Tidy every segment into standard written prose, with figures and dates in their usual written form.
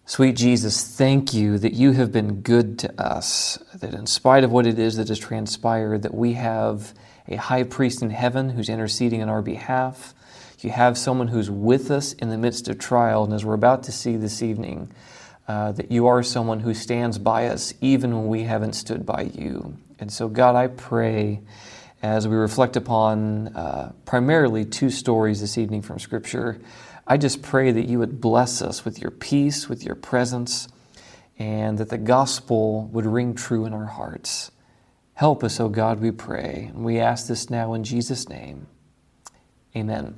Sweet Jesus, thank you that you have been good to us, that in spite of what it is that has transpired, that we have a high priest in heaven who's interceding on our behalf. You have someone who's with us in the midst of trial, and as we're about to see this evening, that you are someone who stands by us even when we haven't stood by you. And so, God, I pray as we reflect upon primarily two stories this evening from Scripture, I just pray that you would bless us with your peace, with your presence, and that the gospel would ring true in our hearts. Help us, O God, we pray. And we ask this now in Jesus' name. Amen.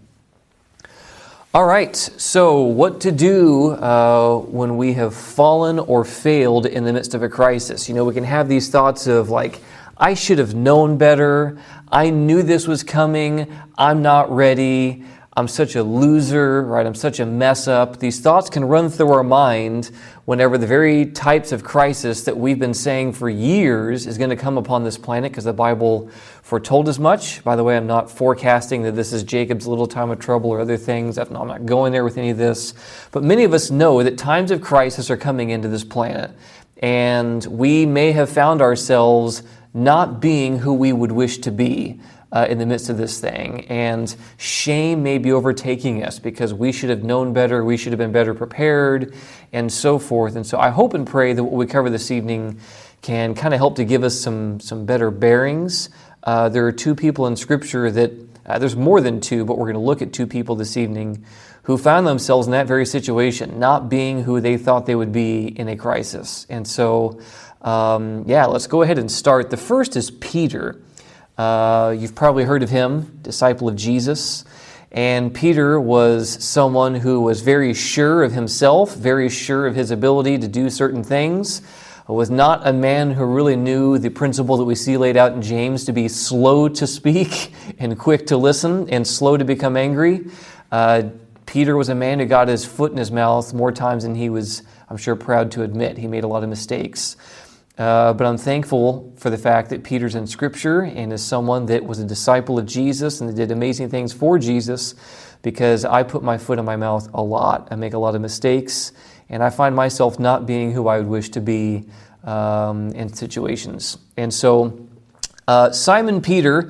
All right, so what to do when we have fallen or failed in the midst of a crisis? You know, we can have these thoughts of like, I should have known better. I knew this was coming. I'm not ready. I'm such a loser, right? I'm such a mess up. These thoughts can run through our mind whenever the very types of crisis that we've been saying for years is going to come upon this planet, because the Bible foretold as much. By the way, I'm not forecasting that this is Jacob's little time of trouble or other things. I'm not going there with any of this. But many of us know that times of crisis are coming into this planet, and we may have found ourselves not being who we would wish to be in the midst of this thing. And shame may be overtaking us because we should have known better, we should have been better prepared, and so forth. And so I hope and pray that what we cover this evening can kind of help to give us some better bearings. There are two people in Scripture that, there's more than two, but we're going to look at two people this evening who found themselves in that very situation, not being who they thought they would be in a crisis. And so, let's go ahead and start. The first is Peter. You've probably heard of him, disciple of Jesus. And Peter was someone who was very sure of himself, very sure of his ability to do certain things. Was not a man who really knew the principle that we see laid out in James to be slow to speak and quick to listen and slow to become angry. Peter was a man who got his foot in his mouth more times than he was, I'm sure, proud to admit. He made a lot of mistakes. But I'm thankful for the fact that Peter's in Scripture and is someone that was a disciple of Jesus and that did amazing things for Jesus, because I put my foot in my mouth a lot. I make a lot of mistakes, and I find myself not being who I would wish to be in situations. And so Simon Peter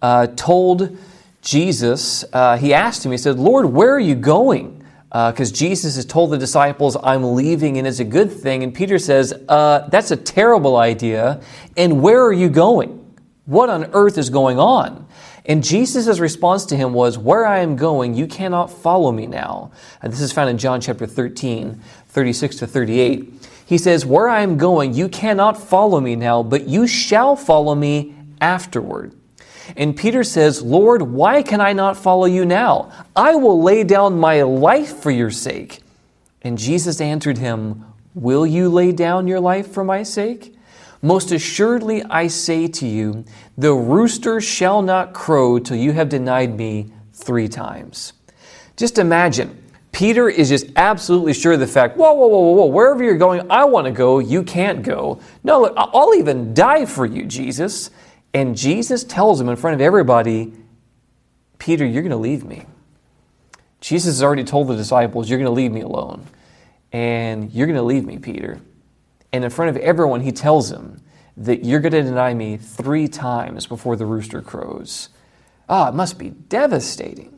told Jesus, he asked him, he said, "Lord, where are you going?" Because Jesus has told the disciples, "I'm leaving," and it's a good thing. And Peter says, that's a terrible idea. And where are you going? What on earth is going on? And Jesus' response to him was, "Where I am going, you cannot follow me now." And this is found in John chapter 13, 36 to 38. He says, "Where I am going, you cannot follow me now, but you shall follow me afterward." And Peter says, "Lord, why can I not follow you now? I will lay down my life for your sake." And Jesus answered him, "Will you lay down your life for my sake? Most assuredly I say to you, the rooster shall not crow till you have denied me 3 times. Just imagine, Peter is just absolutely sure of the fact, whoa, wherever you're going, I want to go, you can't go. No, look, I'll even die for you, Jesus. And Jesus tells him in front of everybody, "Peter, you're going to leave me." Jesus has already told the disciples, "You're going to leave me alone. And you're going to leave me, Peter." And in front of everyone, he tells him that you're going to deny me 3 times before the rooster crows. It must be devastating.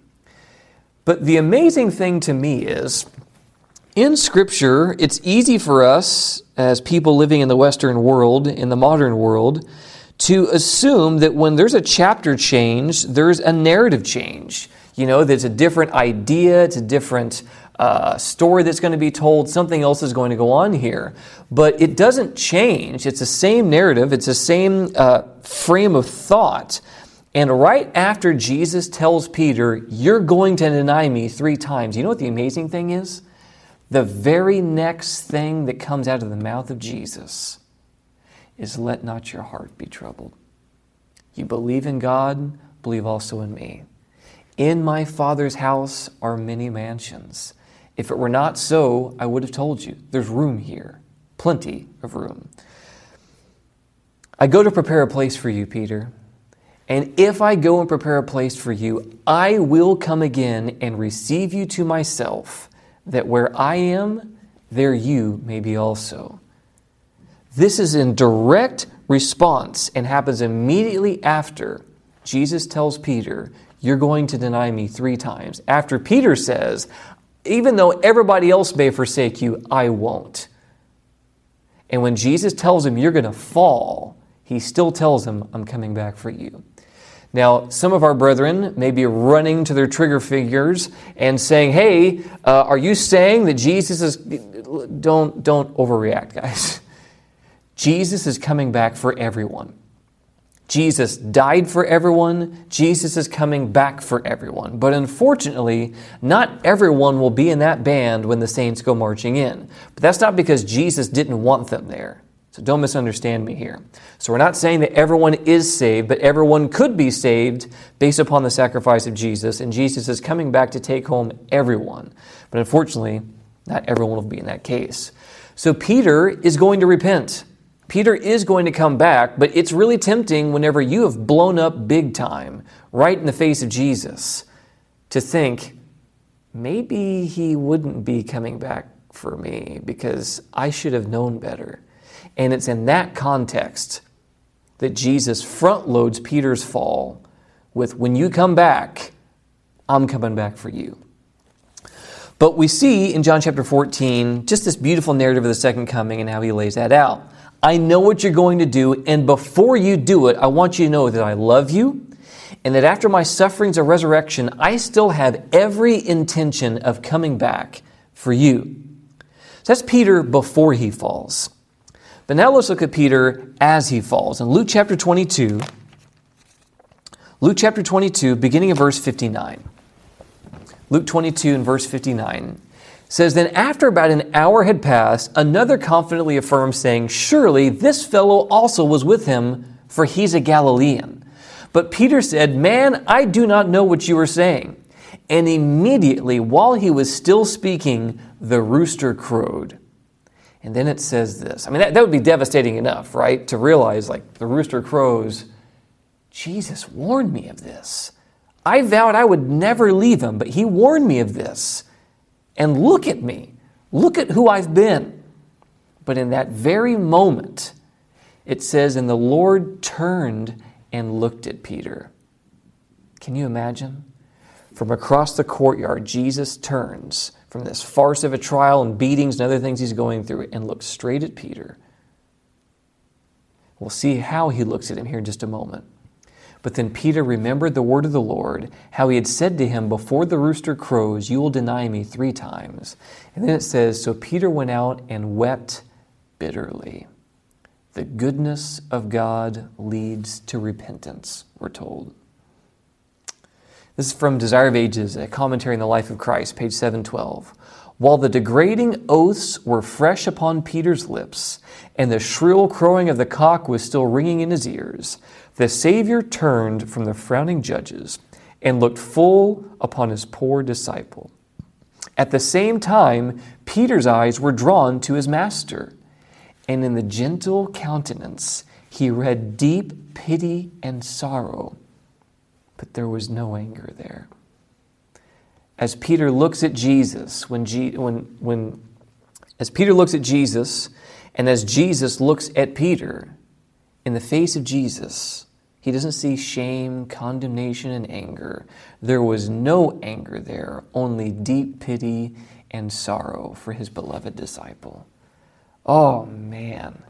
But the amazing thing to me is, in Scripture, it's easy for us as people living in the Western world, in the modern world, to assume that when there's a chapter change, there's a narrative change. You know, there's a different idea, it's a different story that's going to be told, something else is going to go on here. But it doesn't change. It's the same narrative, it's the same frame of thought. And right after Jesus tells Peter, "You're going to deny me 3 times," you know what the amazing thing is? The very next thing that comes out of the mouth of Jesus is, "Let not your heart be troubled. You believe in God, believe also in me. In my Father's house are many mansions. If it were not so, I would have told you. There's room here, plenty of room. I go to prepare a place for you, Peter. And if I go and prepare a place for you, I will come again and receive you to myself, that where I am, there you may be also. This is in direct response and happens immediately after Jesus tells Peter, you're going to deny me 3 times. After Peter says, even though everybody else may forsake you, I won't. And when Jesus tells him you're going to fall, he still tells him, I'm coming back for you. Now, some of our brethren may be running to their trigger fingers and saying, hey, are you saying that Jesus is... Don't overreact, guys. Jesus is coming back for everyone. Jesus died for everyone. Jesus is coming back for everyone. But unfortunately, not everyone will be in that band when the saints go marching in. But that's not because Jesus didn't want them there. So don't misunderstand me here. So we're not saying that everyone is saved, but everyone could be saved based upon the sacrifice of Jesus. And Jesus is coming back to take home everyone. But unfortunately, not everyone will be in that case. So Peter is going to repent. Peter is going to come back, but it's really tempting whenever you have blown up big time, right in the face of Jesus, to think, maybe he wouldn't be coming back for me because I should have known better. And it's in that context that Jesus front loads Peter's fall with, when you come back, I'm coming back for you. But we see in John chapter 14 just this beautiful narrative of the second coming and how he lays that out. I know what you're going to do, and before you do it, I want you to know that I love you, and that after my sufferings of resurrection, I still have every intention of coming back for you. So that's Peter before he falls. But now let's look at Peter as he falls. In Luke chapter 22, beginning of verse 59. Luke 22 and verse 59 says, then after about an hour had passed, another confidently affirmed, saying, surely this fellow also was with him, for he's a Galilean. But Peter said, man, I do not know what you are saying. And immediately, while he was still speaking, the rooster crowed. And then it says this. I mean, that would be devastating enough, right? To realize, like, the rooster crows, Jesus warned me of this. I vowed I would never leave him, but he warned me of this. And look at me. Look at who I've been. But in that very moment, it says, and the Lord turned and looked at Peter. Can you imagine? From across the courtyard, Jesus turns from this farce of a trial and beatings and other things he's going through and looks straight at Peter. We'll see how he looks at him here in just a moment. But then Peter remembered the word of the Lord, how he had said to him, before the rooster crows, you will deny me 3 times. And then it says, so Peter went out and wept bitterly. The goodness of God leads to repentance, we're told. This is from Desire of Ages, a commentary on the life of Christ, page 712. While the degrading oaths were fresh upon Peter's lips, and the shrill crowing of the cock was still ringing in his ears, the Savior turned from the frowning judges and looked full upon his poor disciple. At the same time, Peter's eyes were drawn to his master, and in the gentle countenance he read deep pity and sorrow, but there was no anger there. As Peter looks at Jesus, as Peter looks at Jesus, and as Jesus looks at Peter, in the face of Jesus, he doesn't see shame, condemnation, and anger. There was no anger there, only deep pity and sorrow for his beloved disciple. Oh, man.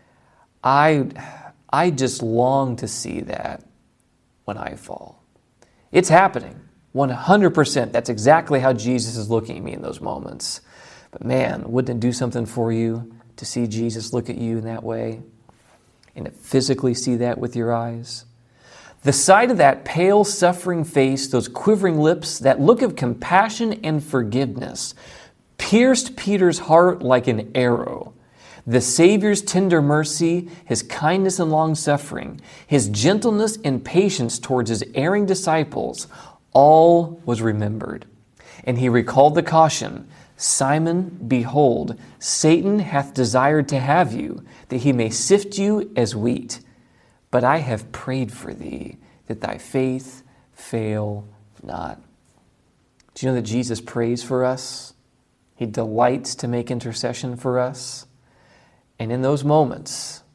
I just long to see that when I fall. It's happening. 100%. That's exactly how Jesus is looking at me in those moments. But man, wouldn't it do something for you to see Jesus look at you in that way? And to physically see that with your eyes? The sight of that pale, suffering face, those quivering lips, that look of compassion and forgiveness pierced Peter's heart like an arrow. The Savior's tender mercy, his kindness and long-suffering, his gentleness and patience towards his erring disciples, all was remembered. And he recalled the caution, Simon, behold, Satan hath desired to have you, that he may sift you as wheat. But I have prayed for thee, that thy faith fail not. Do you know that Jesus prays for us? He He delights to make intercession for us. And in those moments,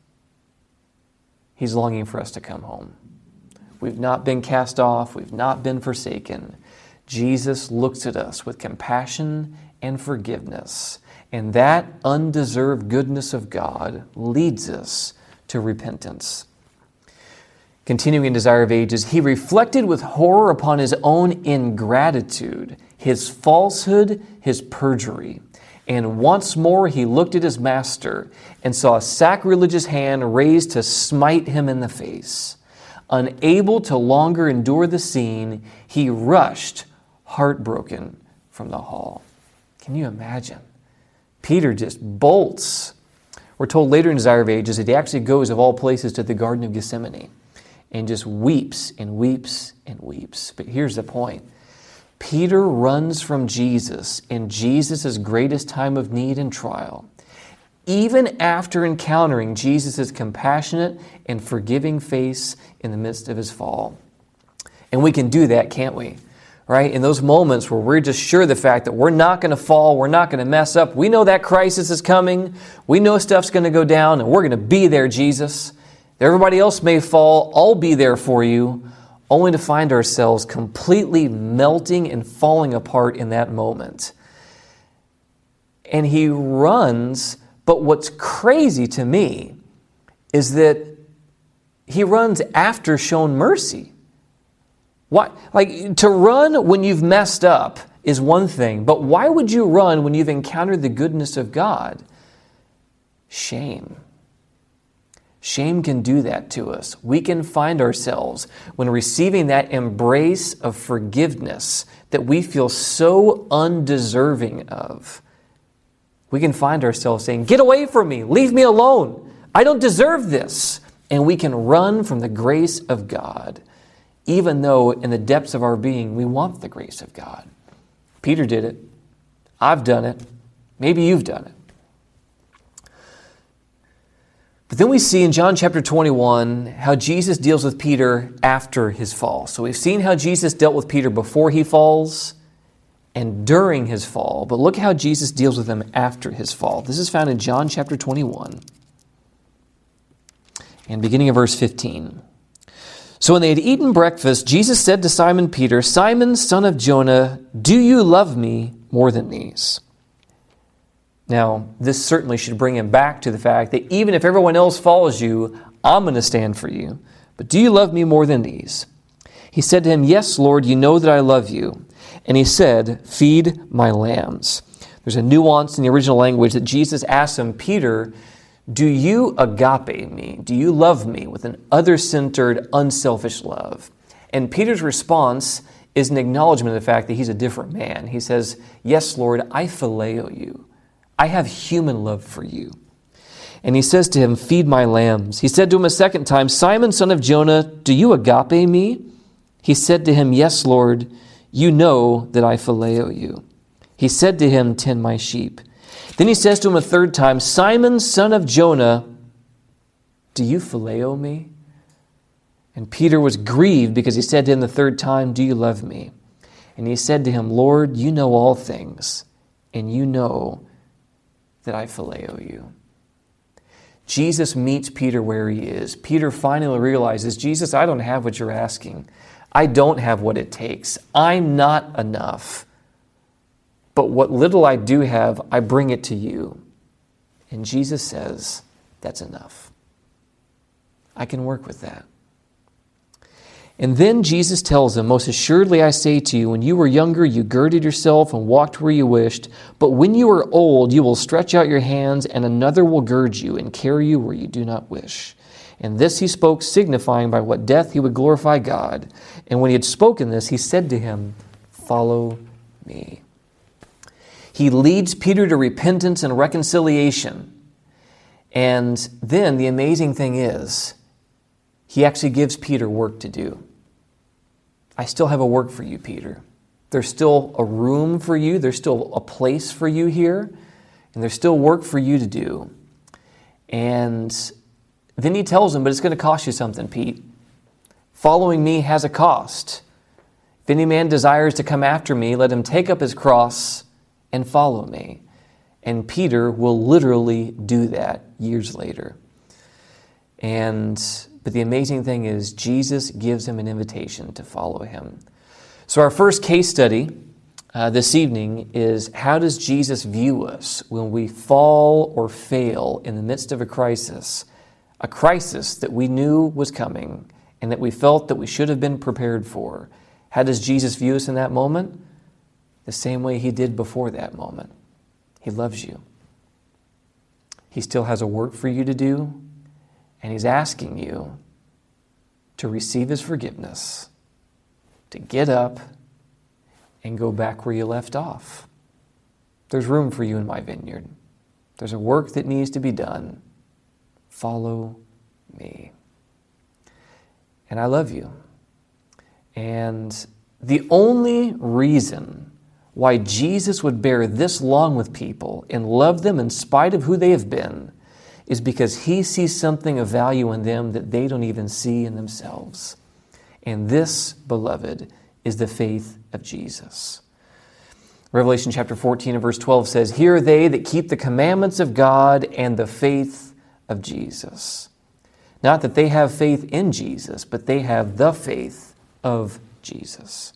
He's longing for us to come home. We've not been cast off. We've not been forsaken. Jesus looks at us with compassion and forgiveness. And that undeserved goodness of God leads us to repentance. Continuing in Desire of Ages, he reflected with horror upon his own ingratitude, his falsehood, his perjury. And once more he looked at his master and saw a sacrilegious hand raised to smite him in the face. Unable to longer endure the scene, he rushed, heartbroken, from the hall. Can you imagine? Peter just bolts. We're told later in Desire of Ages that he actually goes, of all places, to the Garden of Gethsemane and just weeps and weeps and weeps. But here's the point. Peter runs from Jesus in Jesus' greatest time of need and trial, even after encountering Jesus' compassionate and forgiving face in the midst of his fall. And we can do that, can't we? Right? In those moments where we're just sure of the fact that we're not going to fall, we're not going to mess up, we know that crisis is coming, we know stuff's going to go down, and we're going to be there, Jesus. Everybody else may fall, I'll be there for you, only to find ourselves completely melting and falling apart in that moment. And he runs, but what's crazy to me is that he runs after shown mercy. Why? Like, to run when you've messed up is one thing, but why would you run when you've encountered the goodness of God? Shame. Shame can do that to us. We can find ourselves, when receiving that embrace of forgiveness that we feel so undeserving of, we can find ourselves saying, "Get away from me, leave me alone. I don't deserve this." And we can run from the grace of God, even though in the depths of our being, we want the grace of God. Peter did it. I've done it. Maybe you've done it. But then we see in John chapter 21 how Jesus deals with Peter after his fall. So we've seen how Jesus dealt with Peter before he falls and during his fall. But look how Jesus deals with him after his fall. This is found in John chapter 21 and beginning of verse 15. So when they had eaten breakfast, Jesus said to Simon Peter, "Simon, son of Jonah, do you love me more than these?" Now, this certainly should bring him back to the fact that even if everyone else follows you, I'm going to stand for you. But do you love me more than these? He said to him, "Yes, Lord, you know that I love you." And he said, "Feed my lambs." There's a nuance in the original language that Jesus asked him, "Peter, do you agape me? Do you love me with an other-centered, unselfish love?" And Peter's response is an acknowledgement of the fact that he's a different man. He says, "Yes, Lord, I phileo you. I have human love for you." And he says to him, "Feed my lambs." He said to him a second time, "Simon, son of Jonah, do you agape me?" He said to him, "Yes, Lord, you know that I phileo you." He said to him, "Tend my sheep." Then he says to him a third time, "Simon, son of Jonah, do you phileo me?" And Peter was grieved because he said to him the third time, "Do you love me?" And he said to him, "Lord, you know all things, and you know that I phileo you." Jesus meets Peter where he is. Peter finally realizes, "Jesus, I don't have what you're asking. I don't have what it takes. I'm not enough. But what little I do have, I bring it to you." And Jesus says, "That's enough. I can work with that." And then Jesus tells him, "Most assuredly I say to you, when you were younger, you girded yourself and walked where you wished. But when you are old, you will stretch out your hands, and another will gird you and carry you where you do not wish." And this he spoke, signifying by what death he would glorify God. And when he had spoken this, he said to him, "Follow me." He leads Peter to repentance and reconciliation. And then the amazing thing is, he actually gives Peter work to do. "I still have a work for you, Peter. There's still a room for you. There's still a place for you here. And there's still work for you to do." And then he tells him, "But it's going to cost you something, Pete. Following me has a cost. If any man desires to come after me, let him take up his cross and follow me. And Peter will literally do that years later. But the amazing thing is Jesus gives him an invitation to follow him. So our first case study this evening is, how does Jesus view us when we fall or fail in the midst of a crisis that we knew was coming and that we felt that we should have been prepared for? How does Jesus view us in that moment? The same way he did before that moment. He loves you. He still has a work for you to do, and he's asking you to receive his forgiveness, to get up and go back where you left off. There's room for you in my vineyard. There's a work that needs to be done. Follow me. And I love you. And the only reason why Jesus would bear this long with people and love them in spite of who they have been is because he sees something of value in them that they don't even see in themselves. And this, beloved, is the faith of Jesus. Revelation chapter 14 and verse 12 says, "Here are they that keep the commandments of God and the faith of Jesus." Not that they have faith in Jesus, but they have the faith of Jesus.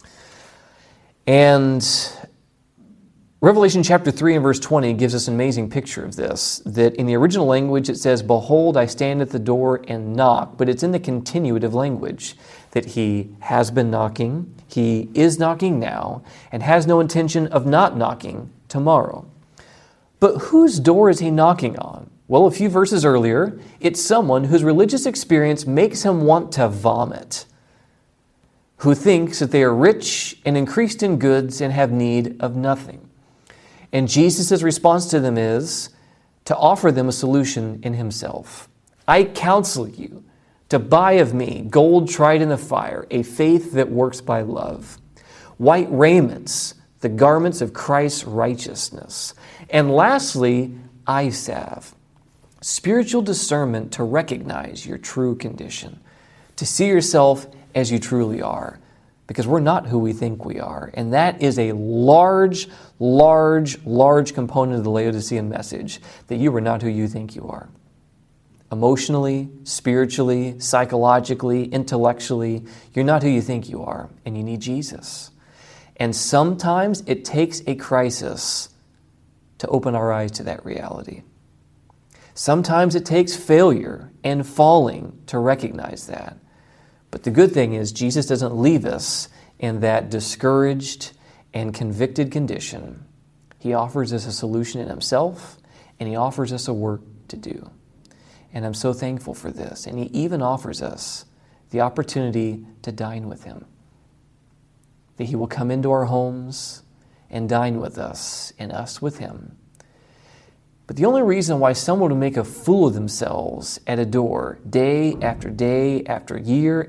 And Revelation chapter 3 and verse 20 gives us an amazing picture of this, that in the original language it says, "Behold, I stand at the door and knock," but it's in the continuative language, that he has been knocking, he is knocking now, and has no intention of not knocking tomorrow. But whose door is he knocking on? Well, a few verses earlier, it's someone whose religious experience makes him want to vomit, who thinks that they are rich and increased in goods and have need of nothing. And Jesus' response to them is to offer them a solution in himself. "I counsel you to buy of me gold tried in the fire, a faith that works by love, white raiments, the garments of Christ's righteousness, and lastly, eye salve, spiritual discernment to recognize your true condition, to see yourself as you truly are, because we're not who we think we are." And that is a large component of the Laodicean message, that you are not who you think you are. Emotionally, spiritually, psychologically, intellectually, you're not who you think you are, and you need Jesus. And sometimes it takes a crisis to open our eyes to that reality. Sometimes it takes failure and falling to recognize that. But the good thing is, Jesus doesn't leave us in that discouraged and convicted condition. He offers us a solution in himself, and he offers us a work to do. And I'm so thankful for this. And he even offers us the opportunity to dine with him. That he will come into our homes and dine with us, and us with him. But the only reason why someone would make a fool of themselves at a door day after day after year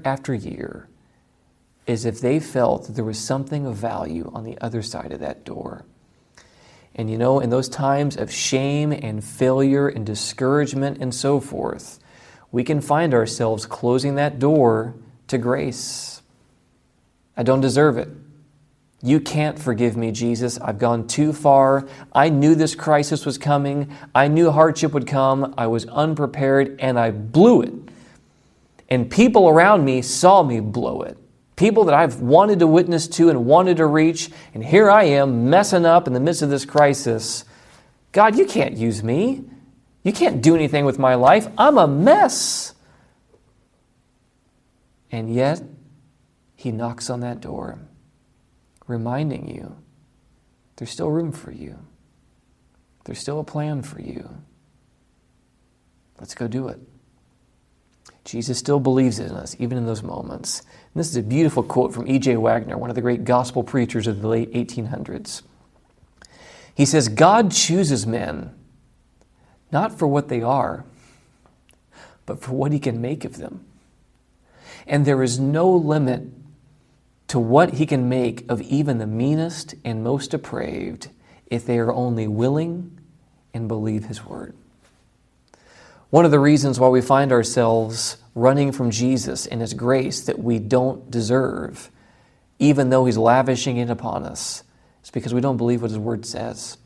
is if they felt that there was something of value on the other side of that door. And you know, in those times of shame and failure and discouragement and so forth, we can find ourselves closing that door to grace. I don't deserve it. You can't forgive me, Jesus. I've gone too far. I knew this crisis was coming. I knew hardship would come. I was unprepared and I blew it. And people around me saw me blow it. People that I've wanted to witness to and wanted to reach, and here I am messing up in the midst of this crisis. God, you can't use me. You can't do anything with my life. I'm a mess. And yet, he knocks on that door, reminding you there's still room for you. There's still a plan for you. Let's go do it. Jesus still believes in us, even in those moments. And this is a beautiful quote from E.J. Wagner, one of the great gospel preachers of the late 1800s. He says, "God chooses men not for what they are, but for what he can make of them. And there is no limit to what he can make of even the meanest and most depraved if they are only willing and believe his word." One of the reasons why we find ourselves running from Jesus and his grace that we don't deserve, even though he's lavishing it upon us, It's because we don't believe what his word says.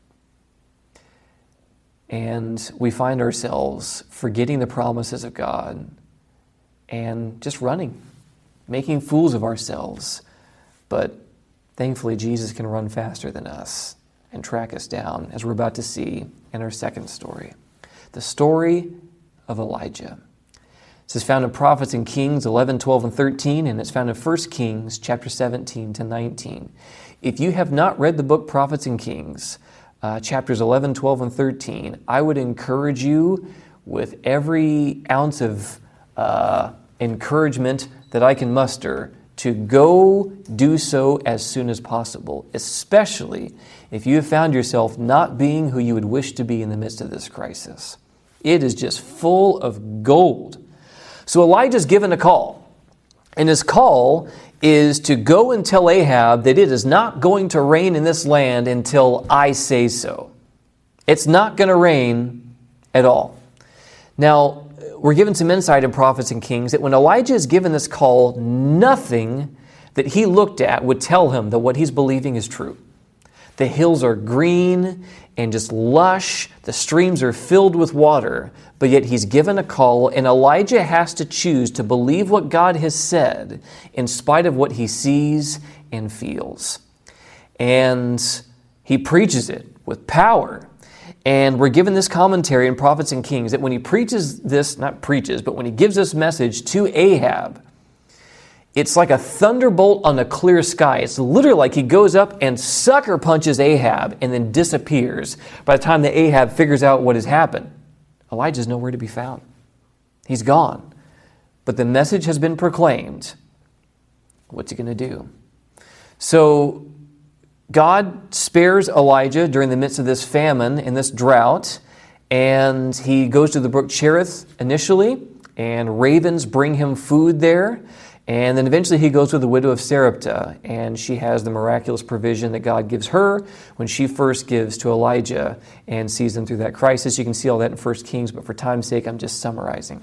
And we find ourselves forgetting the promises of God and just running, making fools of ourselves. But thankfully, Jesus can run faster than us and track us down, as we're about to see in our second story. The story of Elijah. This is found in Prophets and Kings 11, 12, and 13, and it's found in 1 Kings chapter 17 to 19. If you have not read the book Prophets and Kings, chapters 11, 12, and 13, I would encourage you with every ounce of encouragement that I can muster to go do so as soon as possible, especially if you have found yourself not being who you would wish to be in the midst of this crisis. It is just full of gold. So Elijah's given a call, and his call is to go and tell Ahab that it is not going to rain in this land until I say so. It's not going to rain at all. Now, we're given some insight in Prophets and Kings that when Elijah is given this call, nothing that he looked at would tell him that what he's believing is true. The hills are green and just lush. The streams are filled with water. But yet he's given a call, and Elijah has to choose to believe what God has said in spite of what he sees and feels. And he preaches it with power. And we're given this commentary in Prophets and Kings that when he preaches this, not preaches, but when he gives this message to Ahab, it's like a thunderbolt on a clear sky. It's literally like he goes up and sucker punches Ahab and then disappears. By the time that Ahab figures out what has happened, Elijah's nowhere to be found. He's gone. But the message has been proclaimed. What's he going to do? So God spares Elijah during the midst of this famine and this drought, and he goes to the brook Cherith initially, and ravens bring him food there. And then eventually he goes to the widow of Sarepta, and she has the miraculous provision that God gives her when she first gives to Elijah and sees them through that crisis. You can see all that in 1 Kings, but for time's sake, I'm just summarizing.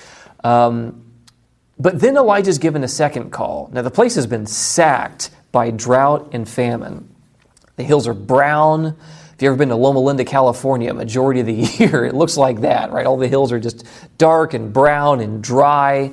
But then Elijah's given a second call. Now, the place has been sacked by drought and famine. The hills are brown. If you've ever been to Loma Linda, California, a majority of the year, it looks like that, right? All the hills are just dark and brown and dry.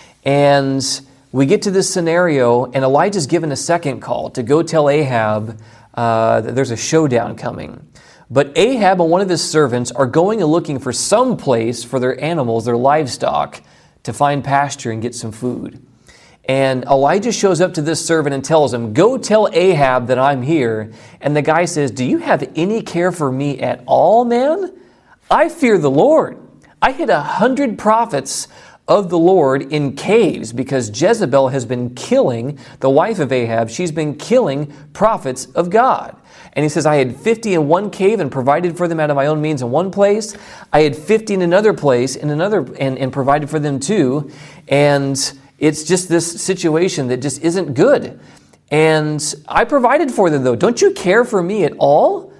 And we get to this scenario, and Elijah's given a second call to go tell Ahab that there's a showdown coming. But Ahab and one of his servants are going and looking for some place for their animals, their livestock, to find pasture and get some food. And Elijah shows up to this servant and tells him, go tell Ahab that I'm here. And the guy says, do you have any care for me at all, man? I fear the Lord. I hid 100 prophets of the Lord in caves because Jezebel has been killing, the wife of Ahab, she's been killing prophets of God. And he says, I had 50 in one cave and provided for them out of my own means in one place. I had 50 in another place and provided for them too. And it's just this situation that just isn't good. And I provided for them though. Don't you care for me at all?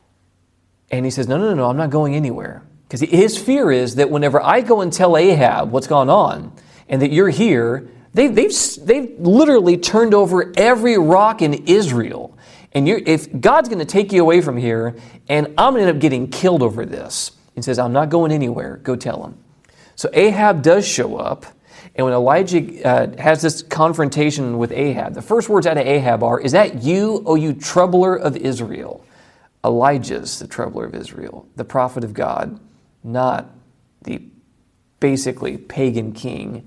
And he says, no, I'm not going anywhere. Because his fear is that whenever I go and tell Ahab what's gone on and that you're here, they've literally turned over every rock in Israel. And if God's going to take you away from here, and I'm going to end up getting killed over this. He says, I'm not going anywhere. Go tell him. So Ahab does show up. And when Elijah has this confrontation with Ahab, the first words out of Ahab are, is that you, O you troubler of Israel? Elijah's the troubler of Israel, the prophet of God. Not the basically pagan king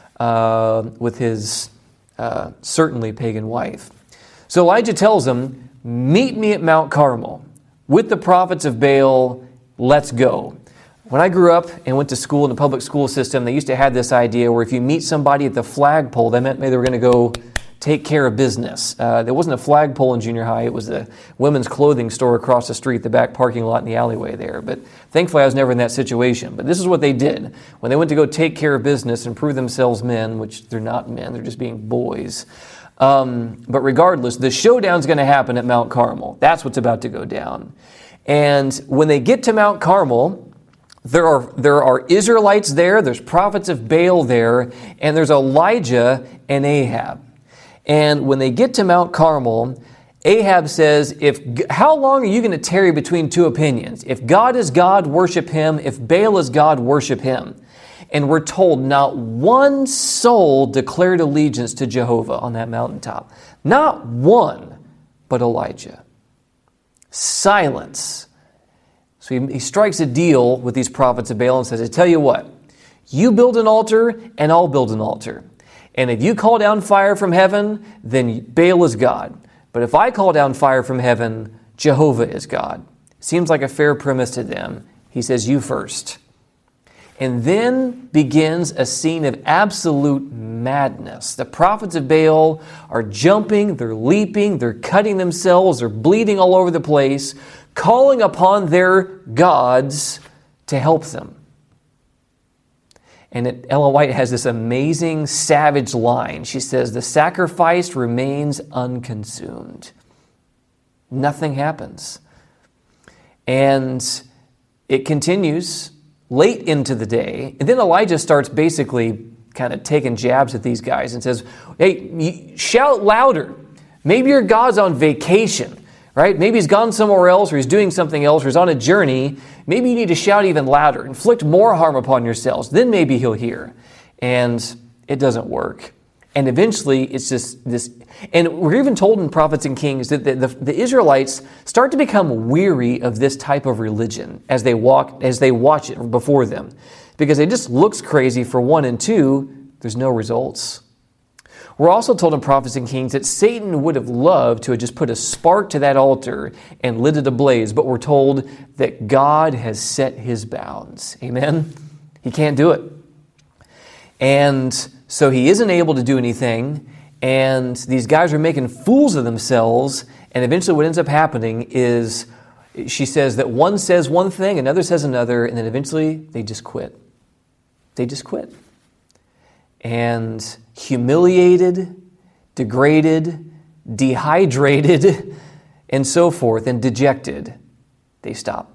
with his certainly pagan wife. So Elijah tells him, meet me at Mount Carmel with the prophets of Baal, let's go. When I grew up and went to school in the public school system, they used to have this idea where if you meet somebody at the flagpole, that meant maybe they were going to go take care of business. There wasn't a flagpole in junior high. It was the women's clothing store across the street, the back parking lot in the alleyway there. But thankfully, I was never in that situation. But this is what they did. When they went to go take care of business and prove themselves men, which they're not men, they're just being boys. But regardless, the showdown's going to happen at Mount Carmel. That's what's about to go down. And when they get to Mount Carmel, there are Israelites there, there's prophets of Baal there, and there's Elijah and Ahab. And when they get to Mount Carmel, Ahab says, how long are you going to tarry between two opinions? If God is God, worship him. If Baal is God, worship him. And we're told not one soul declared allegiance to Jehovah on that mountaintop. Not one, but Elijah. Silence. So he strikes a deal with these prophets of Baal and says, I tell you what, you build an altar and I'll build an altar. And if you call down fire from heaven, then Baal is God. But if I call down fire from heaven, Jehovah is God. Seems like a fair premise to them. He says, you first. And then begins a scene of absolute madness. The prophets of Baal are jumping, they're leaping, they're cutting themselves, they're bleeding all over the place, calling upon their gods to help them. And Ellen White has this amazing, savage line. She says, the sacrifice remains unconsumed. Nothing happens. And it continues late into the day. And then Elijah starts basically kind of taking jabs at these guys and says, hey, shout louder. Maybe your God's on vacation, right? Maybe he's gone somewhere else, or he's doing something else, or he's on a journey. Maybe you need to shout even louder, inflict more harm upon yourselves. Then maybe he'll hear. And it doesn't work. And eventually it's just this, and we're even told in Prophets and Kings that the Israelites start to become weary of this type of religion as they watch it before them. Because it just looks crazy for one, and two, there's no results. We're also told in Prophets and Kings that Satan would have loved to have just put a spark to that altar and lit it ablaze, but we're told that God has set his bounds. Amen? He can't do it. And so he isn't able to do anything, and these guys are making fools of themselves, and eventually what ends up happening is she says that one says one thing, another says another, and then eventually they just quit. They just quit. And humiliated, degraded, dehydrated, and so forth, and dejected, they stop.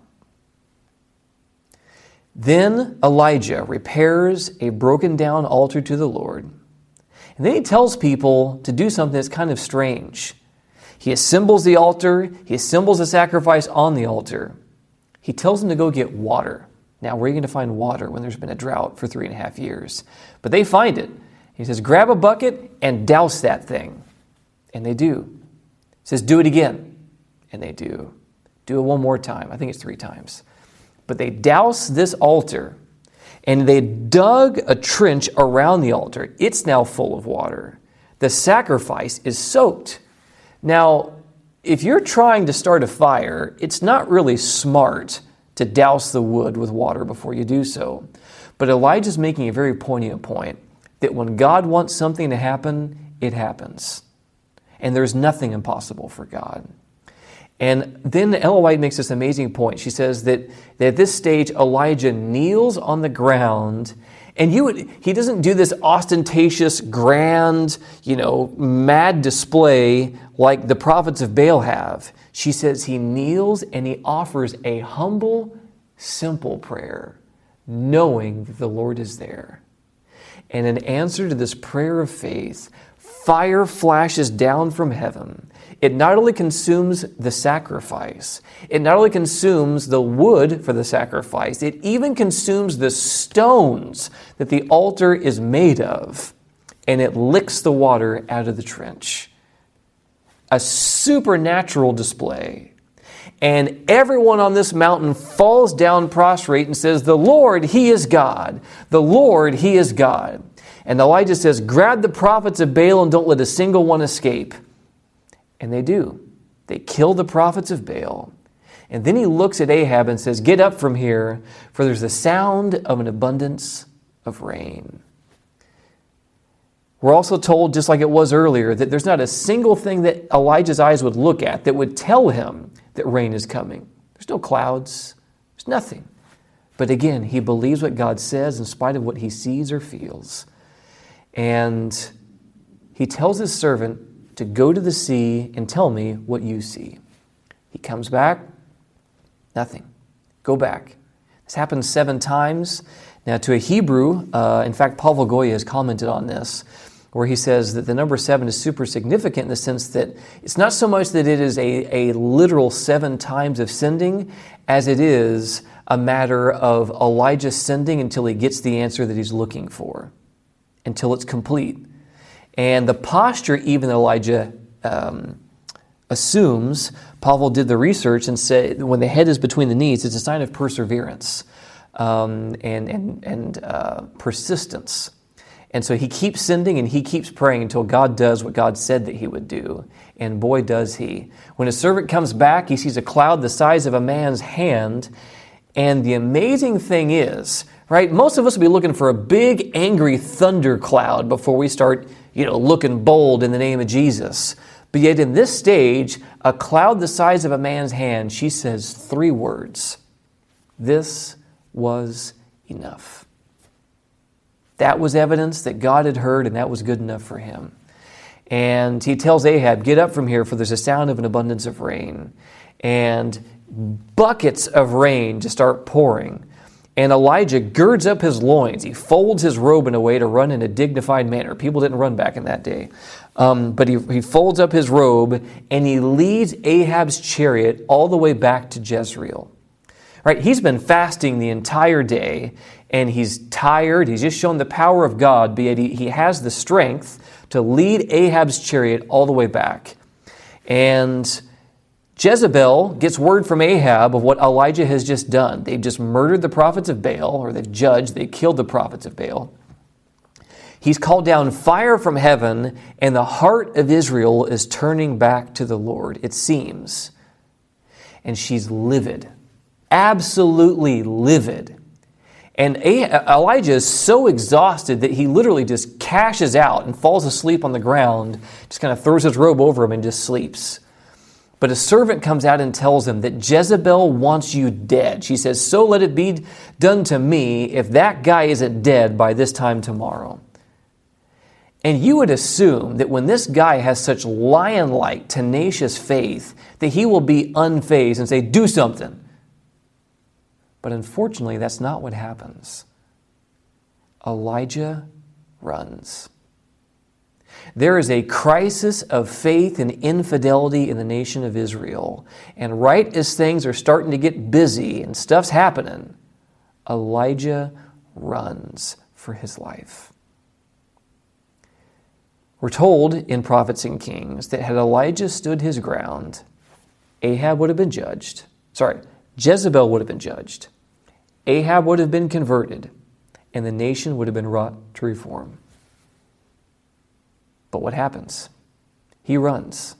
Then Elijah repairs a broken down altar to the Lord. And then he tells people to do something that's kind of strange. He assembles the altar. He assembles the sacrifice on the altar. He tells them to go get water. Now, where are you going to find water when there's been a drought for 3.5 years? But they find it. He says, grab a bucket and douse that thing. And they do. He says, do it again. And they do. Do it one more time. I think it's 3 times. But they douse this altar, and they dug a trench around the altar. It's now full of water. The sacrifice is soaked. Now, if you're trying to start a fire, it's not really smart to douse the wood with water before you do so. But Elijah's making a very poignant point that when God wants something to happen, it happens. And there's nothing impossible for God. And then Ellen White makes this amazing point. She says that at this stage, Elijah kneels on the ground, and he doesn't do this ostentatious, grand, mad display like the prophets of Baal have. She says he kneels and he offers a humble, simple prayer, knowing that the Lord is there. And in answer to this prayer of faith, fire flashes down from heaven. It not only consumes the sacrifice, it not only consumes the wood for the sacrifice, it even consumes the stones that the altar is made of, and it licks the water out of the trench. A supernatural display. And everyone on this mountain falls down prostrate and says, the Lord, He is God. The Lord, He is God. And Elijah says, grab the prophets of Baal and don't let a single one escape. And they do. They kill the prophets of Baal. And then he looks at Ahab and says, get up from here, for there's the sound of an abundance of rain. We're also told, just like it was earlier, that there's not a single thing that Elijah's eyes would look at that would tell him that rain is coming. There's no clouds. There's nothing. But again, he believes what God says in spite of what he sees or feels. And he tells his servant to go to the sea and tell me what you see. He comes back, nothing. Go back. This happens 7 times. Now, to a Hebrew, in fact, Pavel Goya has commented on this. where he says that the number 7 is super significant in the sense that it's not so much that it is a literal 7 times of sending as it is a matter of Elijah sending until he gets the answer that he's looking for, until it's complete. And the posture even Elijah assumes, Pavel did the research and said when the head is between the knees, it's a sign of perseverance and persistence. And so he keeps sending and he keeps praying until God does what God said that he would do. And boy, does he. When his servant comes back, he sees a cloud the size of a man's hand. And the amazing thing is, right, most of us will be looking for a big, angry thunder cloud before we start, looking bold in the name of Jesus. But yet in this stage, a cloud the size of a man's hand, she says 3 words. This was enough. That was evidence that God had heard, and that was good enough for him. And he tells Ahab, get up from here, for there's a sound of an abundance of rain. And buckets of rain just start pouring. And Elijah girds up his loins. He folds his robe in a way to run in a dignified manner. People didn't run back in that day. But he folds up his robe, and he leads Ahab's chariot all the way back to Jezreel. Right? He's been fasting the entire day, and he's tired. He's just shown the power of God, but yet he has the strength to lead Ahab's chariot all the way back. And Jezebel gets word from Ahab of what Elijah has just done. They've just murdered the prophets of Baal, or they killed the prophets of Baal. He's called down fire from heaven, and the heart of Israel is turning back to the Lord, it seems. And she's livid, absolutely livid. And Elijah is so exhausted that he literally just cashes out and falls asleep on the ground, just kind of throws his robe over him and just sleeps. But a servant comes out and tells him that Jezebel wants you dead. She says, so let it be done to me if that guy isn't dead by this time tomorrow. And you would assume that when this guy has such lion-like, tenacious faith, that he will be unfazed and say, do something. But unfortunately, that's not what happens. Elijah runs. There is a crisis of faith and infidelity in the nation of Israel. And right as things are starting to get busy and stuff's happening, Elijah runs for his life. We're told in Prophets and Kings that had Elijah stood his ground, Ahab would have been judged. Jezebel would have been judged. Ahab would have been converted, and the nation would have been wrought to reform. But what happens? He runs.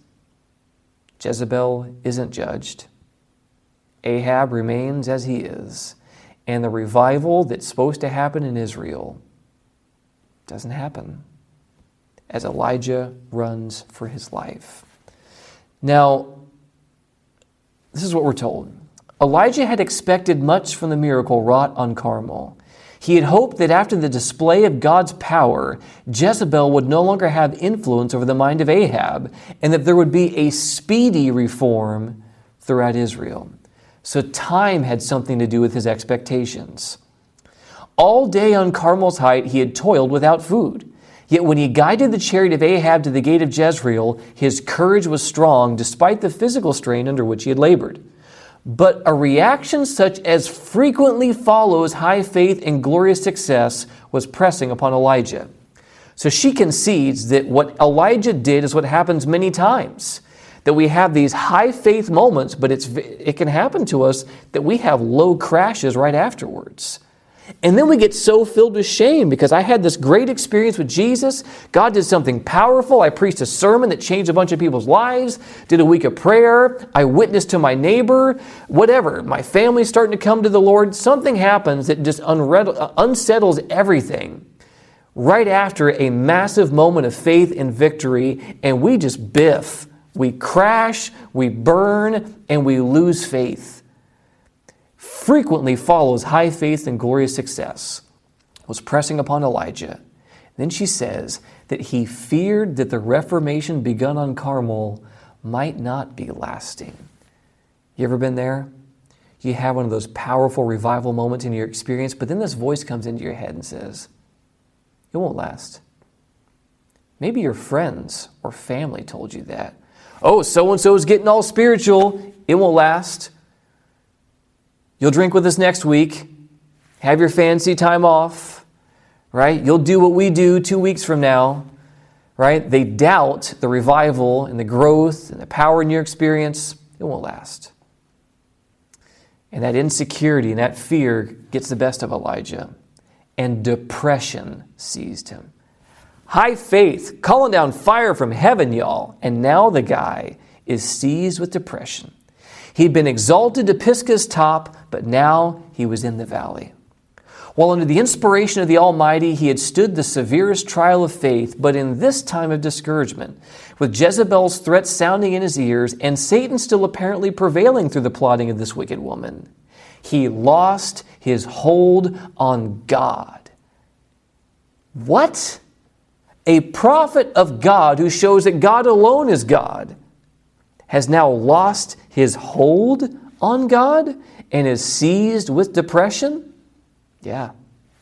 Jezebel isn't judged. Ahab remains as he is. And the revival that's supposed to happen in Israel doesn't happen as Elijah runs for his life. Now, this is what we're told. Elijah had expected much from the miracle wrought on Carmel. He had hoped that after the display of God's power, Jezebel would no longer have influence over the mind of Ahab, and that there would be a speedy reform throughout Israel. So time had something to do with his expectations. All day on Carmel's height, he had toiled without food. Yet when he guided the chariot of Ahab to the gate of Jezreel, his courage was strong despite the physical strain under which he had labored. But a reaction such as frequently follows high faith and glorious success was pressing upon Elijah. So she concedes that what Elijah did is what happens many times. That we have these high faith moments, but it can happen to us that we have low crashes right afterwards. And then we get so filled with shame because I had this great experience with Jesus. God did something powerful. I preached a sermon that changed a bunch of people's lives, did a week of prayer. I witnessed to my neighbor, whatever. My family's starting to come to the Lord. Something happens that just unsettles everything right after a massive moment of faith and victory, and we just biff. We crash, we burn, and we lose faith. Frequently follows high faith and glorious success was pressing upon Elijah. Then she says that he feared that the reformation begun on Carmel might not be lasting. You ever been there? You have one of those powerful revival moments in your experience, but then this voice comes into your head and says, it won't last. Maybe your friends or family told you that. Oh, so-and-so is getting all spiritual. It won't last. You'll drink with us next week. Have your fancy time off. Right? You'll do what we do 2 weeks from now. Right? They doubt the revival and the growth and the power in your experience. It won't last. And that insecurity and that fear gets the best of Elijah. And depression seized him. High faith, calling down fire from heaven, y'all. And now the guy is seized with depression. He'd been exalted to Pisgah's top, but now he was in the valley. While under the inspiration of the Almighty, he had stood the severest trial of faith, but in this time of discouragement, with Jezebel's threats sounding in his ears and Satan still apparently prevailing through the plotting of this wicked woman, he lost his hold on God. What? A prophet of God who shows that God alone is God has now lost his hold on God and is seized with depression? Yeah.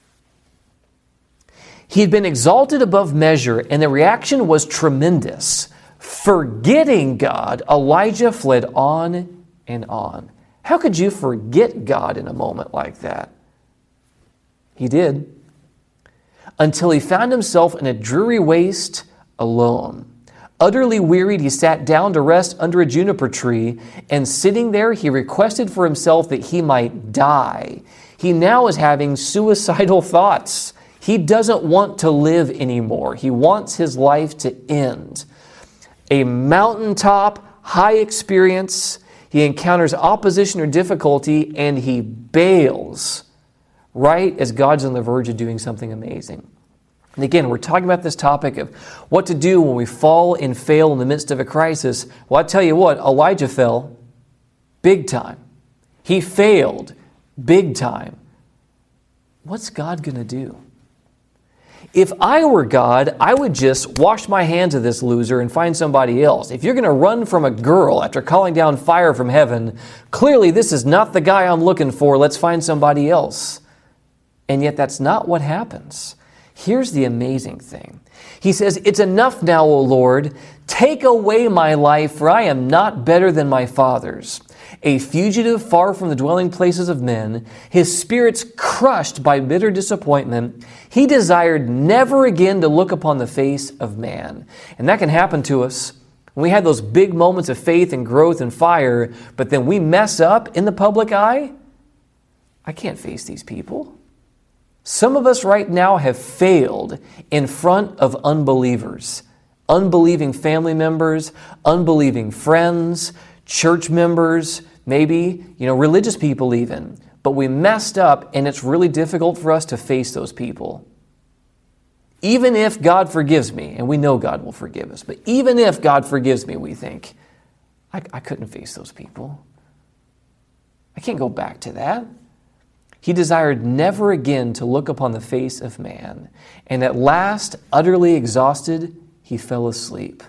He'd been exalted above measure, and the reaction was tremendous. Forgetting God, Elijah fled on and on. How could you forget God in a moment like that? He did. Until he found himself in a dreary waste alone. Utterly wearied, he sat down to rest under a juniper tree, and sitting there, he requested for himself that he might die. He now is having suicidal thoughts. He doesn't want to live anymore. He wants his life to end. A mountaintop, high experience. He encounters opposition or difficulty, and he bails right as God's on the verge of doing something amazing. And again, we're talking about this topic of what to do when we fall and fail in the midst of a crisis. Well, I tell you what, Elijah fell big time. He failed big time. What's God going to do? If I were God, I would just wash my hands of this loser and find somebody else. If you're going to run from a girl after calling down fire from heaven, clearly this is not the guy I'm looking for. Let's find somebody else. And yet that's not what happens. Here's the amazing thing. He says, "It's enough now, O Lord. Take away my life, for I am not better than my fathers. A fugitive far from the dwelling places of men, his spirits crushed by bitter disappointment, he desired never again to look upon the face of man." And that can happen to us. When we have those big moments of faith and growth and fire, but then we mess up in the public eye. I can't face these people. Some of us right now have failed in front of unbelievers, unbelieving family members, unbelieving friends, church members, maybe, religious people even. But we messed up, and it's really difficult for us to face those people. Even if God forgives me, and we know God will forgive us, but even if God forgives me, we think, I couldn't face those people. I can't go back to that. He desired never again to look upon the face of man, and at last, utterly exhausted, he fell asleep.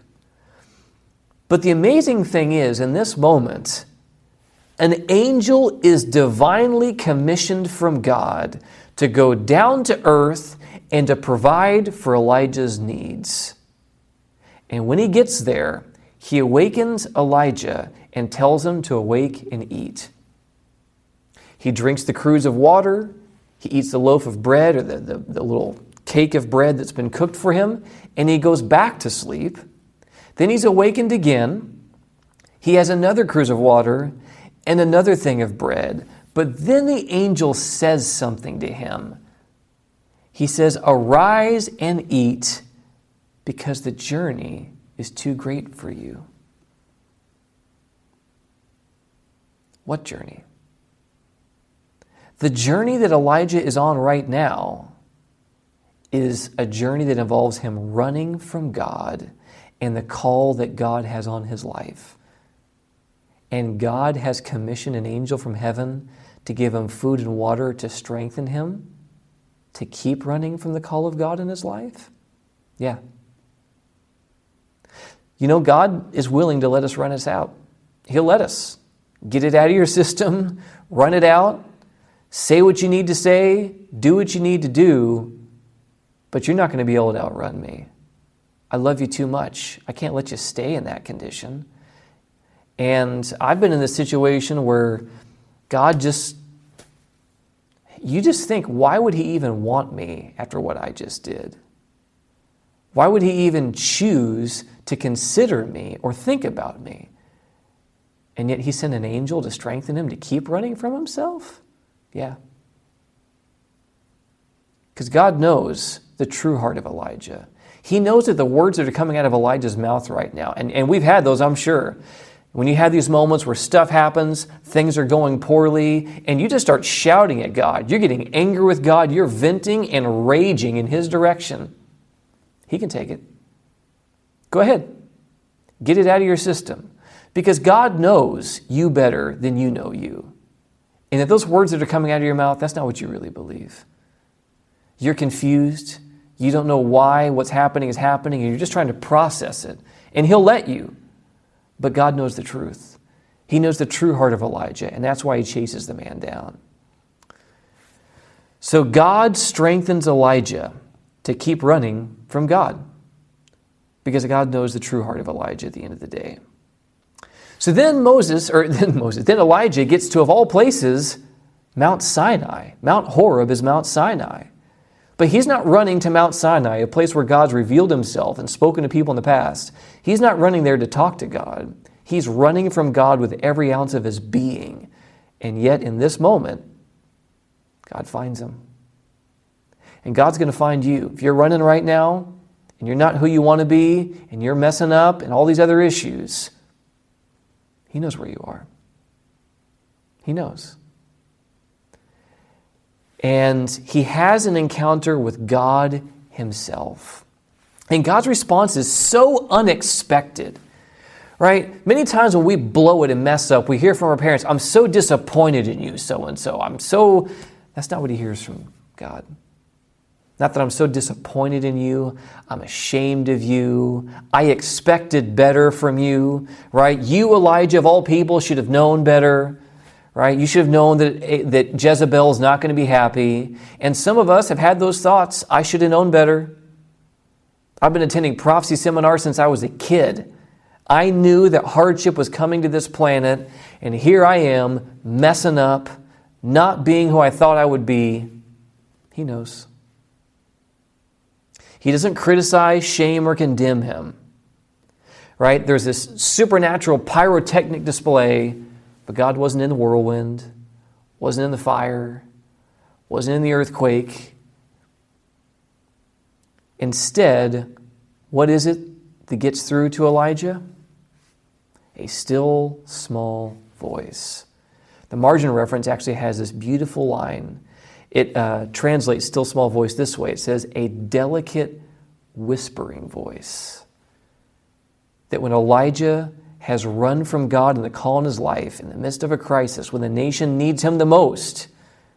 But the amazing thing is, in this moment, an angel is divinely commissioned from God to go down to earth and to provide for Elijah's needs. And when he gets there, he awakens Elijah and tells him to awake and eat. He drinks the cruse of water, he eats the loaf of bread or the little cake of bread that's been cooked for him, and he goes back to sleep. Then he's awakened again. He has another cruse of water and another thing of bread. But then the angel says something to him. He says, "Arise and eat, because the journey is too great for you." What journey? The journey that Elijah is on right now is a journey that involves him running from God and the call that God has on his life. And God has commissioned an angel from heaven to give him food and water to strengthen him, to keep running from the call of God in his life. Yeah. God is willing to let us run us out. He'll let us. Get it out of your system, run it out, say what you need to say, do what you need to do, but you're not going to be able to outrun me. I love you too much. I can't let you stay in that condition. And I've been in this situation where God you just think, why would he even want me after what I just did? Why would he even choose to consider me or think about me? And yet he sent an angel to strengthen him to keep running from himself? Yeah. Because God knows the true heart of Elijah. He knows that the words that are coming out of Elijah's mouth right now, and we've had those, I'm sure. When you have these moments where stuff happens, things are going poorly, and you just start shouting at God. You're getting angry with God. You're venting and raging in his direction. He can take it. Go ahead. Get it out of your system. Because God knows you better than you know you. And if those words that are coming out of your mouth, that's not what you really believe. You're confused. You don't know why what's happening is happening, and you're just trying to process it. And he'll let you. But God knows the truth. He knows the true heart of Elijah, and that's why he chases the man down. So God strengthens Elijah to keep running from God, because God knows the true heart of Elijah at the end of the day. So then Elijah gets to, of all places, Mount Sinai. Mount Horeb is Mount Sinai. But he's not running to Mount Sinai, a place where God's revealed himself and spoken to people in the past. He's not running there to talk to God. He's running from God with every ounce of his being. And yet, in this moment, God finds him. And God's going to find you. If you're running right now, and you're not who you want to be, and you're messing up, and all these other issues, he knows where you are. He knows. And he has an encounter with God himself. And God's response is so unexpected, right? Many times when we blow it and mess up, we hear from our parents, I'm so disappointed in you, so-and-so. That's not what he hears from God. Not that I'm so disappointed in you, I'm ashamed of you, I expected better from you, right? You, Elijah, of all people, should have known better. Right? You should have known that Jezebel is not going to be happy. And some of us have had those thoughts. I should have known better. I've been attending prophecy seminars since I was a kid. I knew that hardship was coming to this planet, and here I am messing up, not being who I thought I would be. He knows. He doesn't criticize, shame, or condemn him. Right? There's this supernatural pyrotechnic display. But God wasn't in the whirlwind, wasn't in the fire, wasn't in the earthquake. Instead, what is it that gets through to Elijah? A still, small voice. The margin reference actually has this beautiful line. It translates still, small voice this way. It says, a delicate whispering voice. That when Elijah has run from God in the call in his life, in the midst of a crisis, when the nation needs him the most,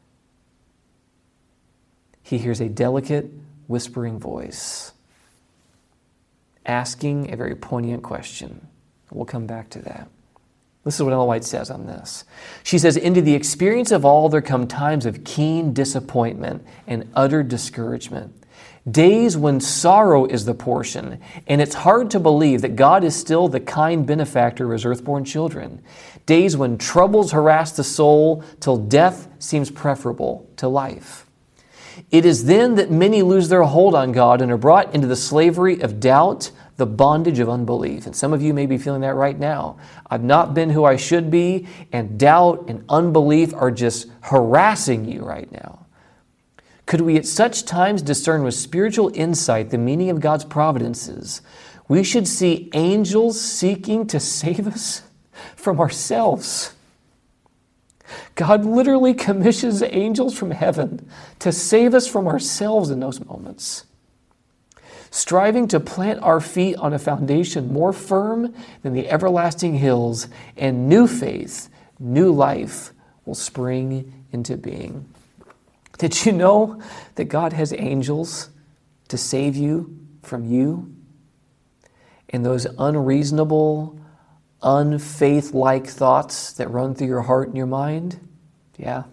he hears a delicate, whispering voice, asking a very poignant question. We'll come back to that. This is what Ellen White says on this. She says, into the experience of all there come times of keen disappointment and utter discouragement. Days when sorrow is the portion, and it's hard to believe that God is still the kind benefactor of his earthborn children. Days when troubles harass the soul till death seems preferable to life. It is then that many lose their hold on God and are brought into the slavery of doubt, the bondage of unbelief. And some of you may be feeling that right now. I've not been who I should be, and doubt and unbelief are just harassing you right now. Could we at such times discern with spiritual insight the meaning of God's providences, we should see angels seeking to save us from ourselves. God literally commissions angels from heaven to save us from ourselves in those moments, striving to plant our feet on a foundation more firm than the everlasting hills, and new faith, new life will spring into being. Did you know that God has angels to save you from you and those unreasonable, unfaith-like thoughts that run through your heart and your mind? Yeah.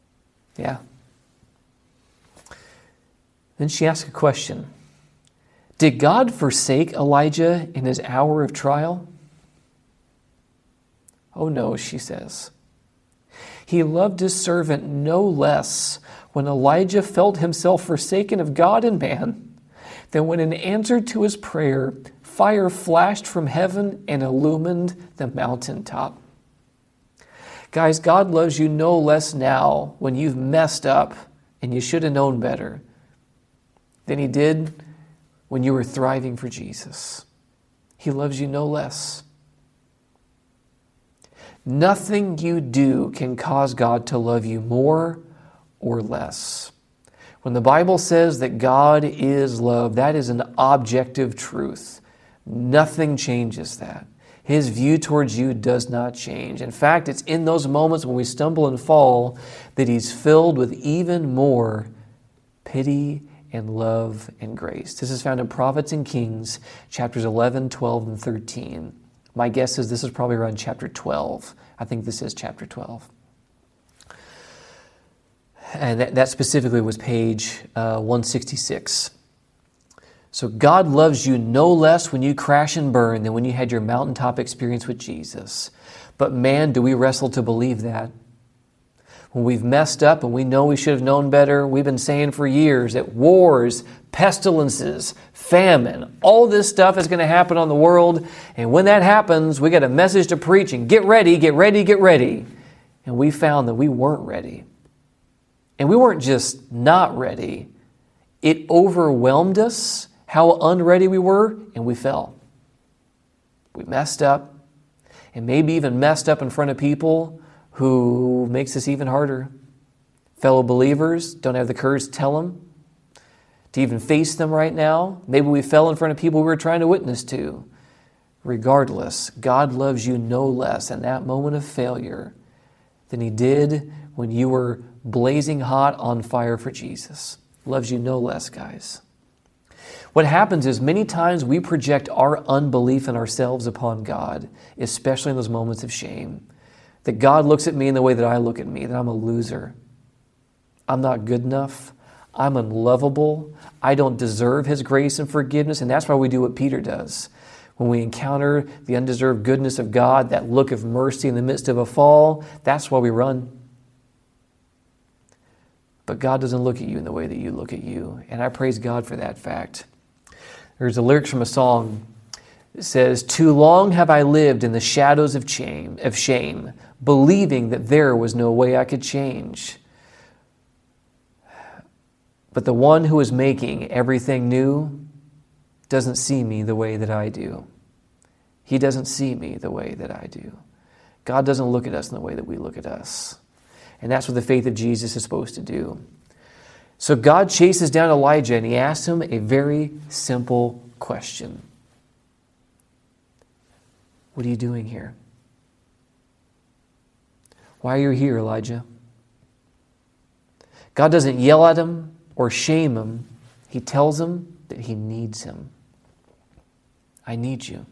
Then she asks a question. Did God forsake Elijah in his hour of trial? Oh no, she says. He loved his servant no less when Elijah felt himself forsaken of God and man than when, in answer to his prayer, fire flashed from heaven and illumined the mountaintop. Guys, God loves you no less now when you've messed up and you should have known better than he did when you were thriving for Jesus. He loves you no less. Nothing you do can cause God to love you more or less. When the Bible says that God is love, that is an objective truth. Nothing changes that. His view towards you does not change. In fact, it's in those moments when we stumble and fall that he's filled with even more pity and love and grace. This is found in Prophets and Kings, chapters 11, 12, and 13. My guess is this is probably around chapter 12. I think this is chapter 12. And that specifically was page 166. So God loves you no less when you crash and burn than when you had your mountaintop experience with Jesus. But man, do we wrestle to believe that. When we've messed up and we know we should have known better, we've been saying for years that wars, pestilences, famine, all this stuff is going to happen on the world. And when that happens, we got a message to preach and get ready, get ready, get ready. And we found that we weren't ready. And we weren't just not ready. It overwhelmed us how unready we were, and we fell. We messed up, and maybe even messed up in front of people who makes this even harder. Fellow believers don't have the courage to tell them, to even face them right now. Maybe we fell in front of people we were trying to witness to. Regardless, God loves you no less in that moment of failure than he did when you were blazing hot on fire for Jesus. Loves you no less, guys. What happens is many times we project our unbelief in ourselves upon God, especially in those moments of shame. That God looks at me in the way that I look at me, that I'm a loser. I'm not good enough. I'm unlovable. I don't deserve his grace and forgiveness. And that's why we do what Peter does. When we encounter the undeserved goodness of God, that look of mercy in the midst of a fall, that's why we run. But God doesn't look at you in the way that you look at you. And I praise God for that fact. There's a lyrics from a song that says, "Too long have I lived in the shadows of shame, believing that there was no way I could change. But the one who is making everything new doesn't see me the way that I do. He doesn't see me the way that I do." God doesn't look at us in the way that we look at us. And that's what the faith of Jesus is supposed to do. So God chases down Elijah and he asks him a very simple question. What are you doing here? Why are you here, Elijah? God doesn't yell at him or shame him. He tells him that he needs him. I need you.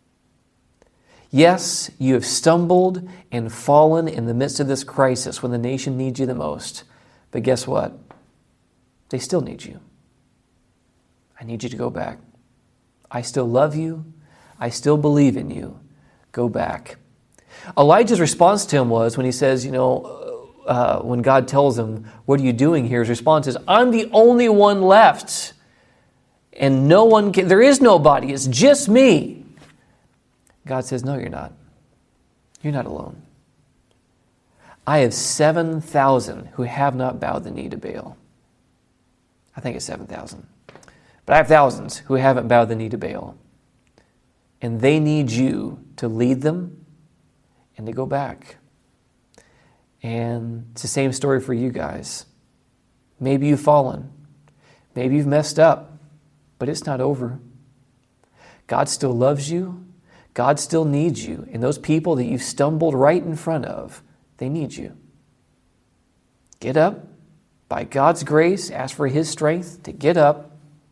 Yes, you have stumbled and fallen in the midst of this crisis when the nation needs you the most. But guess what? They still need you. I need you to go back. I still love you. I still believe in you. Go back. Elijah's response to him was when he says, when God tells him, "What are you doing here?" His response is, "I'm the only one left. And there is nobody. It's just me." God says, "No, you're not. You're not alone. I have 7,000 who have not bowed the knee to Baal." I think it's 7,000. But I have thousands who haven't bowed the knee to Baal. And they need you to lead them and to go back. And it's the same story for you guys. Maybe you've fallen. Maybe you've messed up. But it's not over. God still loves you. God still needs you. And those people that you've stumbled right in front of, they need you. Get up. By God's grace, ask for his strength to get up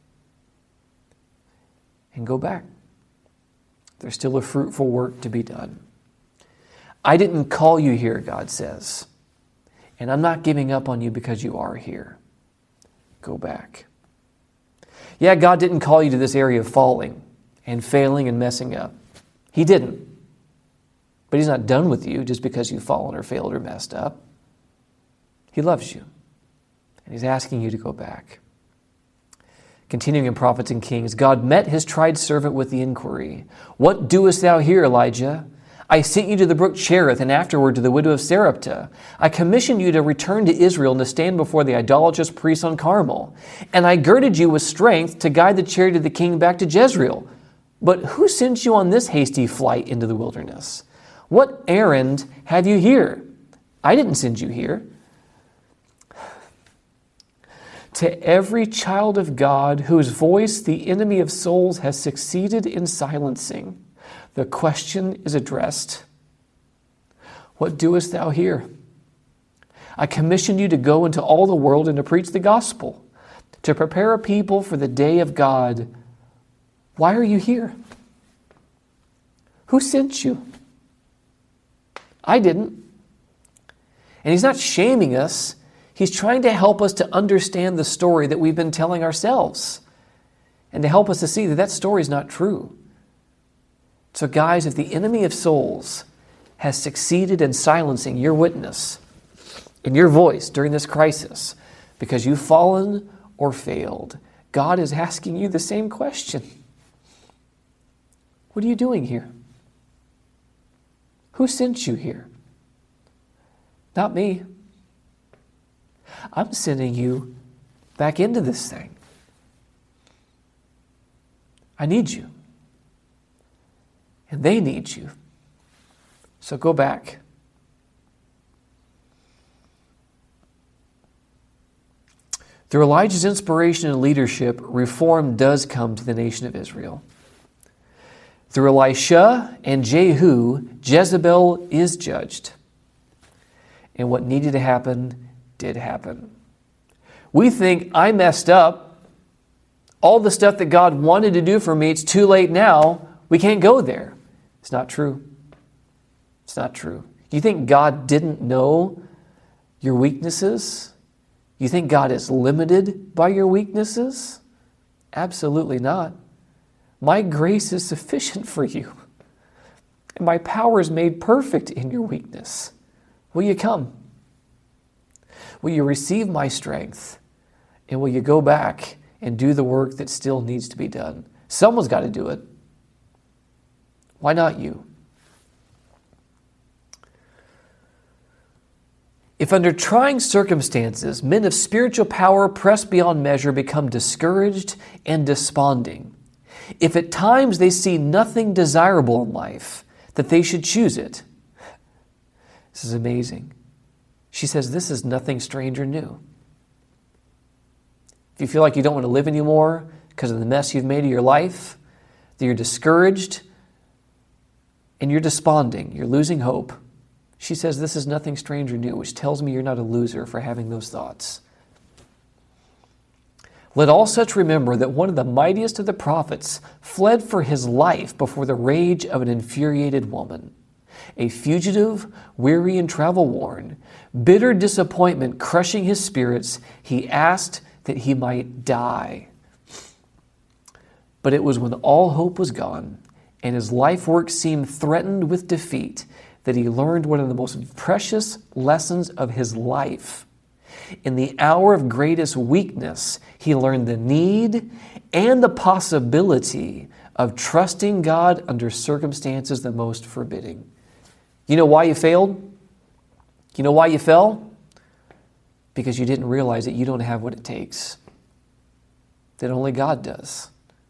and go back. There's still a fruitful work to be done. I didn't call you here, God says. And I'm not giving up on you because you are here. Go back. Yeah, God didn't call you to this area of falling and failing and messing up. He didn't. But He's not done with you just because you've fallen or failed or messed up. He loves you. And He's asking you to go back. Continuing in Prophets and Kings, God met His tried servant with the inquiry, "What doest thou here, Elijah? I sent you to the brook Cherith and afterward to the widow of Sarepta. I commissioned you to return to Israel and to stand before the idolatrous priests on Carmel. And I girded you with strength to guide the chariot of the king back to Jezreel. But who sent you on this hasty flight into the wilderness? What errand have you here? I didn't send you here." To every child of God whose voice the enemy of souls has succeeded in silencing, the question is addressed, "What doest thou here? I commissioned you to go into all the world and to preach the gospel, to prepare a people for the day of God. Why are you here? Who sent you? I didn't." And He's not shaming us. He's trying to help us to understand the story that we've been telling ourselves and to help us to see that that story is not true. So guys, if the enemy of souls has succeeded in silencing your witness and your voice during this crisis because you've fallen or failed, God is asking you the same question. What are you doing here? Who sent you here? Not me. I'm sending you back into this thing. I need you. And they need you. So go back. Through Elijah's inspiration and leadership, reform does come to the nation of Israel. Through Elisha and Jehu, Jezebel is judged. And what needed to happen did happen. We think, I messed up. All the stuff that God wanted to do for me, it's too late now. We can't go there. It's not true. It's not true. You think God didn't know your weaknesses? You think God is limited by your weaknesses? Absolutely not. My grace is sufficient for you. And my power is made perfect in your weakness. Will you come? Will you receive my strength? And will you go back and do the work that still needs to be done? Someone's got to do it. Why not you? If under trying circumstances, men of spiritual power pressed beyond measure become discouraged and desponding, if at times they see nothing desirable in life, that they should choose it. This is amazing. She says, this is nothing strange or new. If you feel like you don't want to live anymore because of the mess you've made of your life, that you're discouraged and you're desponding, you're losing hope, she says this is nothing strange or new, which tells me you're not a loser for having those thoughts. Let all such remember that one of the mightiest of the prophets fled for his life before the rage of an infuriated woman. A fugitive, weary and travel-worn, bitter disappointment crushing his spirits, he asked that he might die. But it was when all hope was gone and his life work seemed threatened with defeat that he learned one of the most precious lessons of his life. In the hour of greatest weakness, he learned the need and the possibility of trusting God under circumstances the most forbidding. You know why you failed? You know why you fell? Because you didn't realize that you don't have what it takes. That only God does.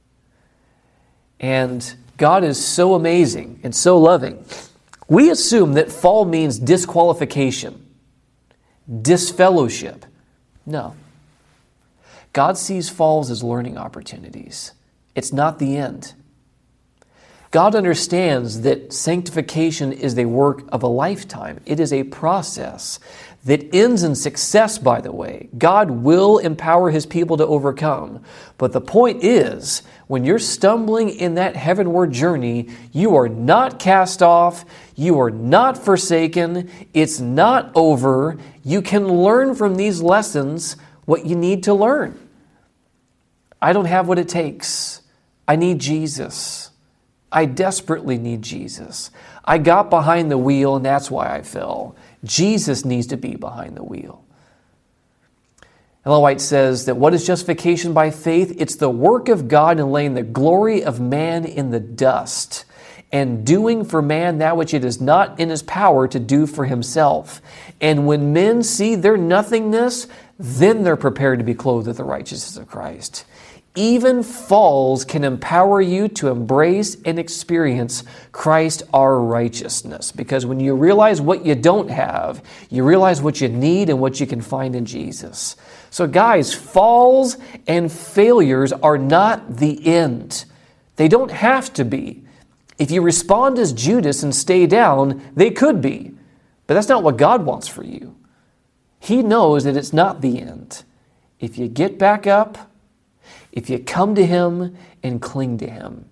And God is so amazing and so loving. We assume that fall means disqualification, disfellowship. No. God sees falls as learning opportunities. It's not the end. God understands that sanctification is the work of a lifetime. It is a process that ends in success, by the way. God will empower His people to overcome. But the point is, when you're stumbling in that heavenward journey, you are not cast off. You are not forsaken. It's not over. You can learn from these lessons what you need to learn. I don't have what it takes. I need Jesus. I desperately need Jesus. I got behind the wheel and that's why I fell. Jesus needs to be behind the wheel. Ellen White says that what is justification by faith? It's the work of God in laying the glory of man in the dust and doing for man that which it is not in his power to do for himself. And when men see their nothingness, then they're prepared to be clothed with the righteousness of Christ. Even falls can empower you to embrace and experience Christ our righteousness. Because when you realize what you don't have, you realize what you need and what you can find in Jesus. So guys, falls and failures are not the end. They don't have to be. If you respond as Judas and stay down, they could be. But that's not what God wants for you. He knows that it's not the end. If you get back up, if you come to Him and cling to Him.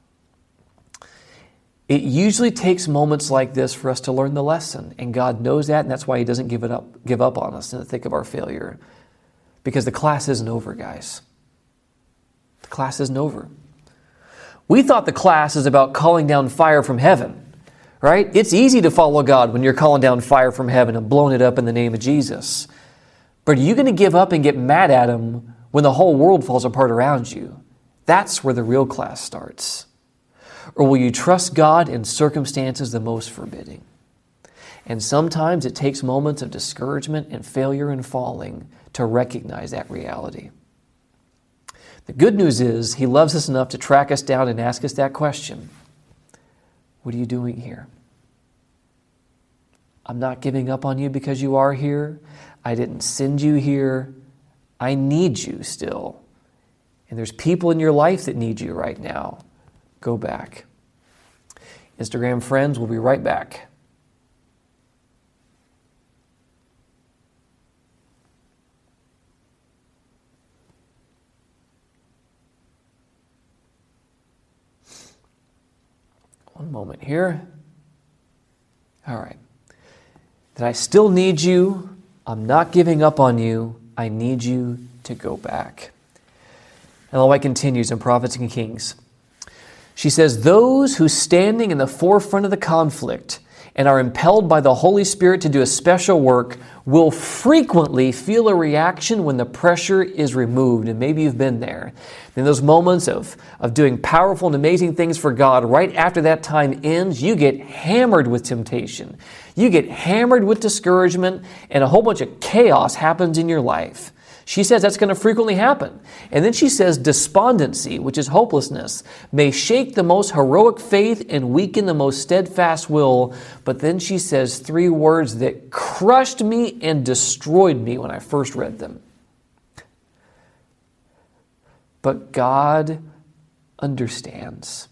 It usually takes moments like this for us to learn the lesson, and God knows that, and that's why He doesn't give up on us in the thick of our failure. Because the class isn't over, guys. The class isn't over. We thought the class is about calling down fire from heaven, right? It's easy to follow God when you're calling down fire from heaven and blowing it up in the name of Jesus. But are you going to give up and get mad at Him when the whole world falls apart around you? That's where the real class starts. Or will you trust God in circumstances the most forbidding? And sometimes it takes moments of discouragement and failure and falling to recognize that reality. The good news is He loves us enough to track us down and ask us that question. What are you doing here? I'm not giving up on you because you are here. I didn't send you here. I need you still. And there's people in your life that need you right now. Go back. Instagram friends, we'll be right back. One moment here. All right. That I still need you. I'm not giving up on you. I need you to go back. Ellen White continues in Prophets and Kings. She says, those who standing in the forefront of the conflict and are impelled by the Holy Spirit to do a special work will frequently feel a reaction when the pressure is removed. And maybe you've been there. In those moments of doing powerful and amazing things for God, right after that time ends, you get hammered with temptation. You get hammered with discouragement, and a whole bunch of chaos happens in your life. She says that's going to frequently happen. And then she says despondency, which is hopelessness, may shake the most heroic faith and weaken the most steadfast will. But then she says three words that crushed me and destroyed me when I first read them. But God understands.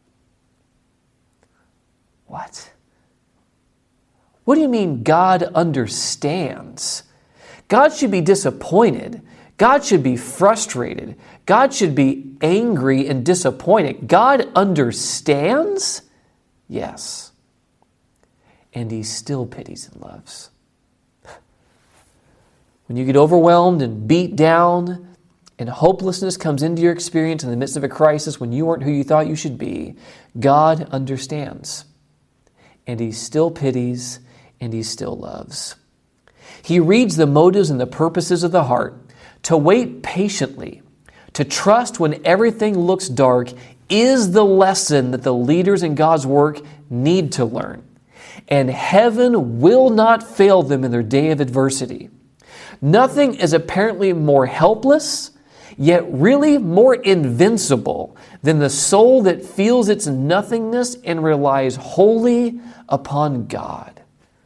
What? What do you mean God understands? God should be disappointed. God should be frustrated. God should be angry and disappointed. God understands? Yes. And He still pities and loves. When you get overwhelmed and beat down and hopelessness comes into your experience in the midst of a crisis when you weren't who you thought you should be, God understands. And He still pities and He still loves. He reads the motives and the purposes of the heart. To wait patiently, to trust when everything looks dark is the lesson that the leaders in God's work need to learn. And heaven will not fail them in their day of adversity. Nothing is apparently more helpless, yet really more invincible than the soul that feels its nothingness and relies wholly upon God.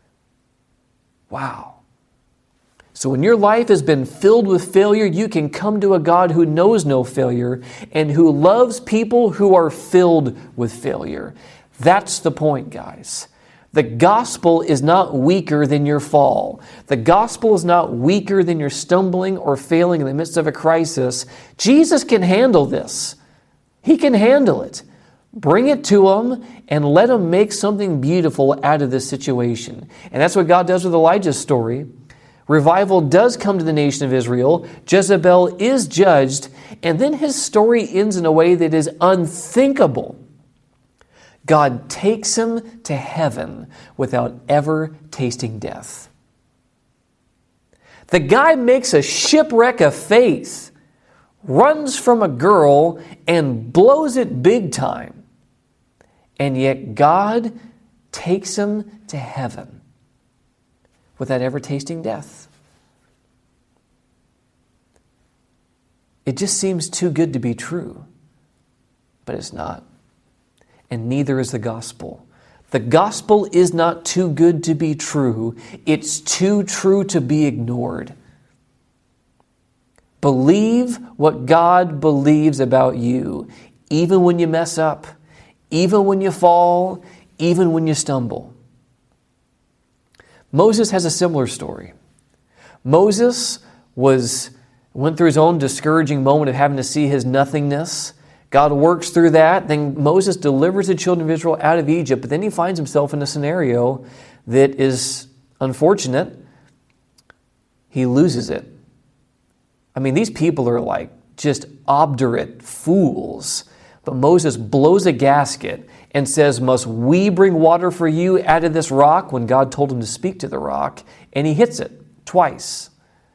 Wow. So when your life has been filled with failure, you can come to a God who knows no failure and who loves people who are filled with failure. That's the point, guys. The gospel is not weaker than your fall. The gospel is not weaker than your stumbling or failing in the midst of a crisis. Jesus can handle this. He can handle it. Bring it to Him and let Him make something beautiful out of this situation. And that's what God does with Elijah's story. Revival does come to the nation of Israel. Jezebel is judged, and then his story ends in a way that is unthinkable. God takes him to heaven without ever tasting death. The guy makes a shipwreck of faith, runs from a girl, and blows it big time. And yet God takes him to heaven without ever tasting death. It just seems too good to be true, but it's not. And neither is the gospel. The gospel is not too good to be true. It's too true to be ignored. Believe what God believes about you, even when you mess up, even when you fall, even when you stumble. Moses has a similar story. Moses went through his own discouraging moment of having to see his nothingness. God works through that. Then Moses delivers the children of Israel out of Egypt, but then he finds himself in a scenario that is unfortunate. He loses it. I mean, these people are like just obdurate fools. But Moses blows a gasket and says, "Must we bring water for you out of this rock?" when God told him to speak to the rock, and he hits it twice.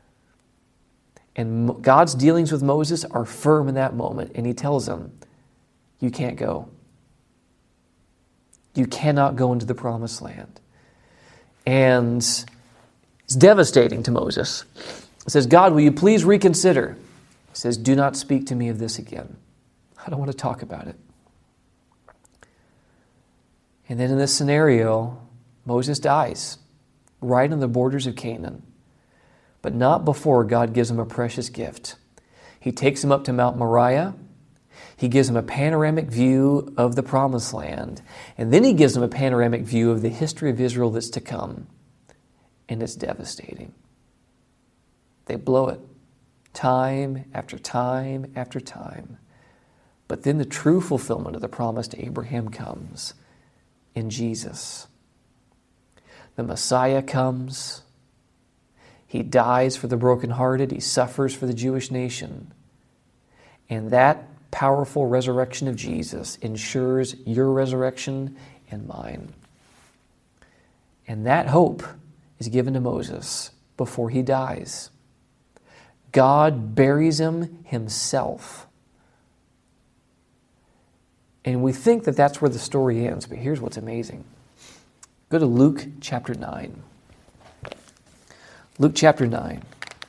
And God's dealings with Moses are firm in that moment, and he tells him, "You can't go. You cannot go into the promised land." And it's devastating to Moses. It says, "God, will you please reconsider?" He says, "Do not speak to me of this again. I don't want to talk about it." And then in this scenario, Moses dies right on the borders of Canaan. But not before God gives him a precious gift. He takes him up to Mount Moriah. He gives him a panoramic view of the promised land. And then he gives him a panoramic view of the history of Israel that's to come. And it's devastating. They blow it time after time after time. But then the true fulfillment of the promise to Abraham comes in Jesus. The Messiah comes. He dies for the brokenhearted. He suffers for the Jewish nation. And that powerful resurrection of Jesus ensures your resurrection and mine. And that hope is given to Moses before he dies. God buries him himself. And we think that that's where the story ends, but here's what's amazing. Go to Luke chapter 9. Luke chapter 9.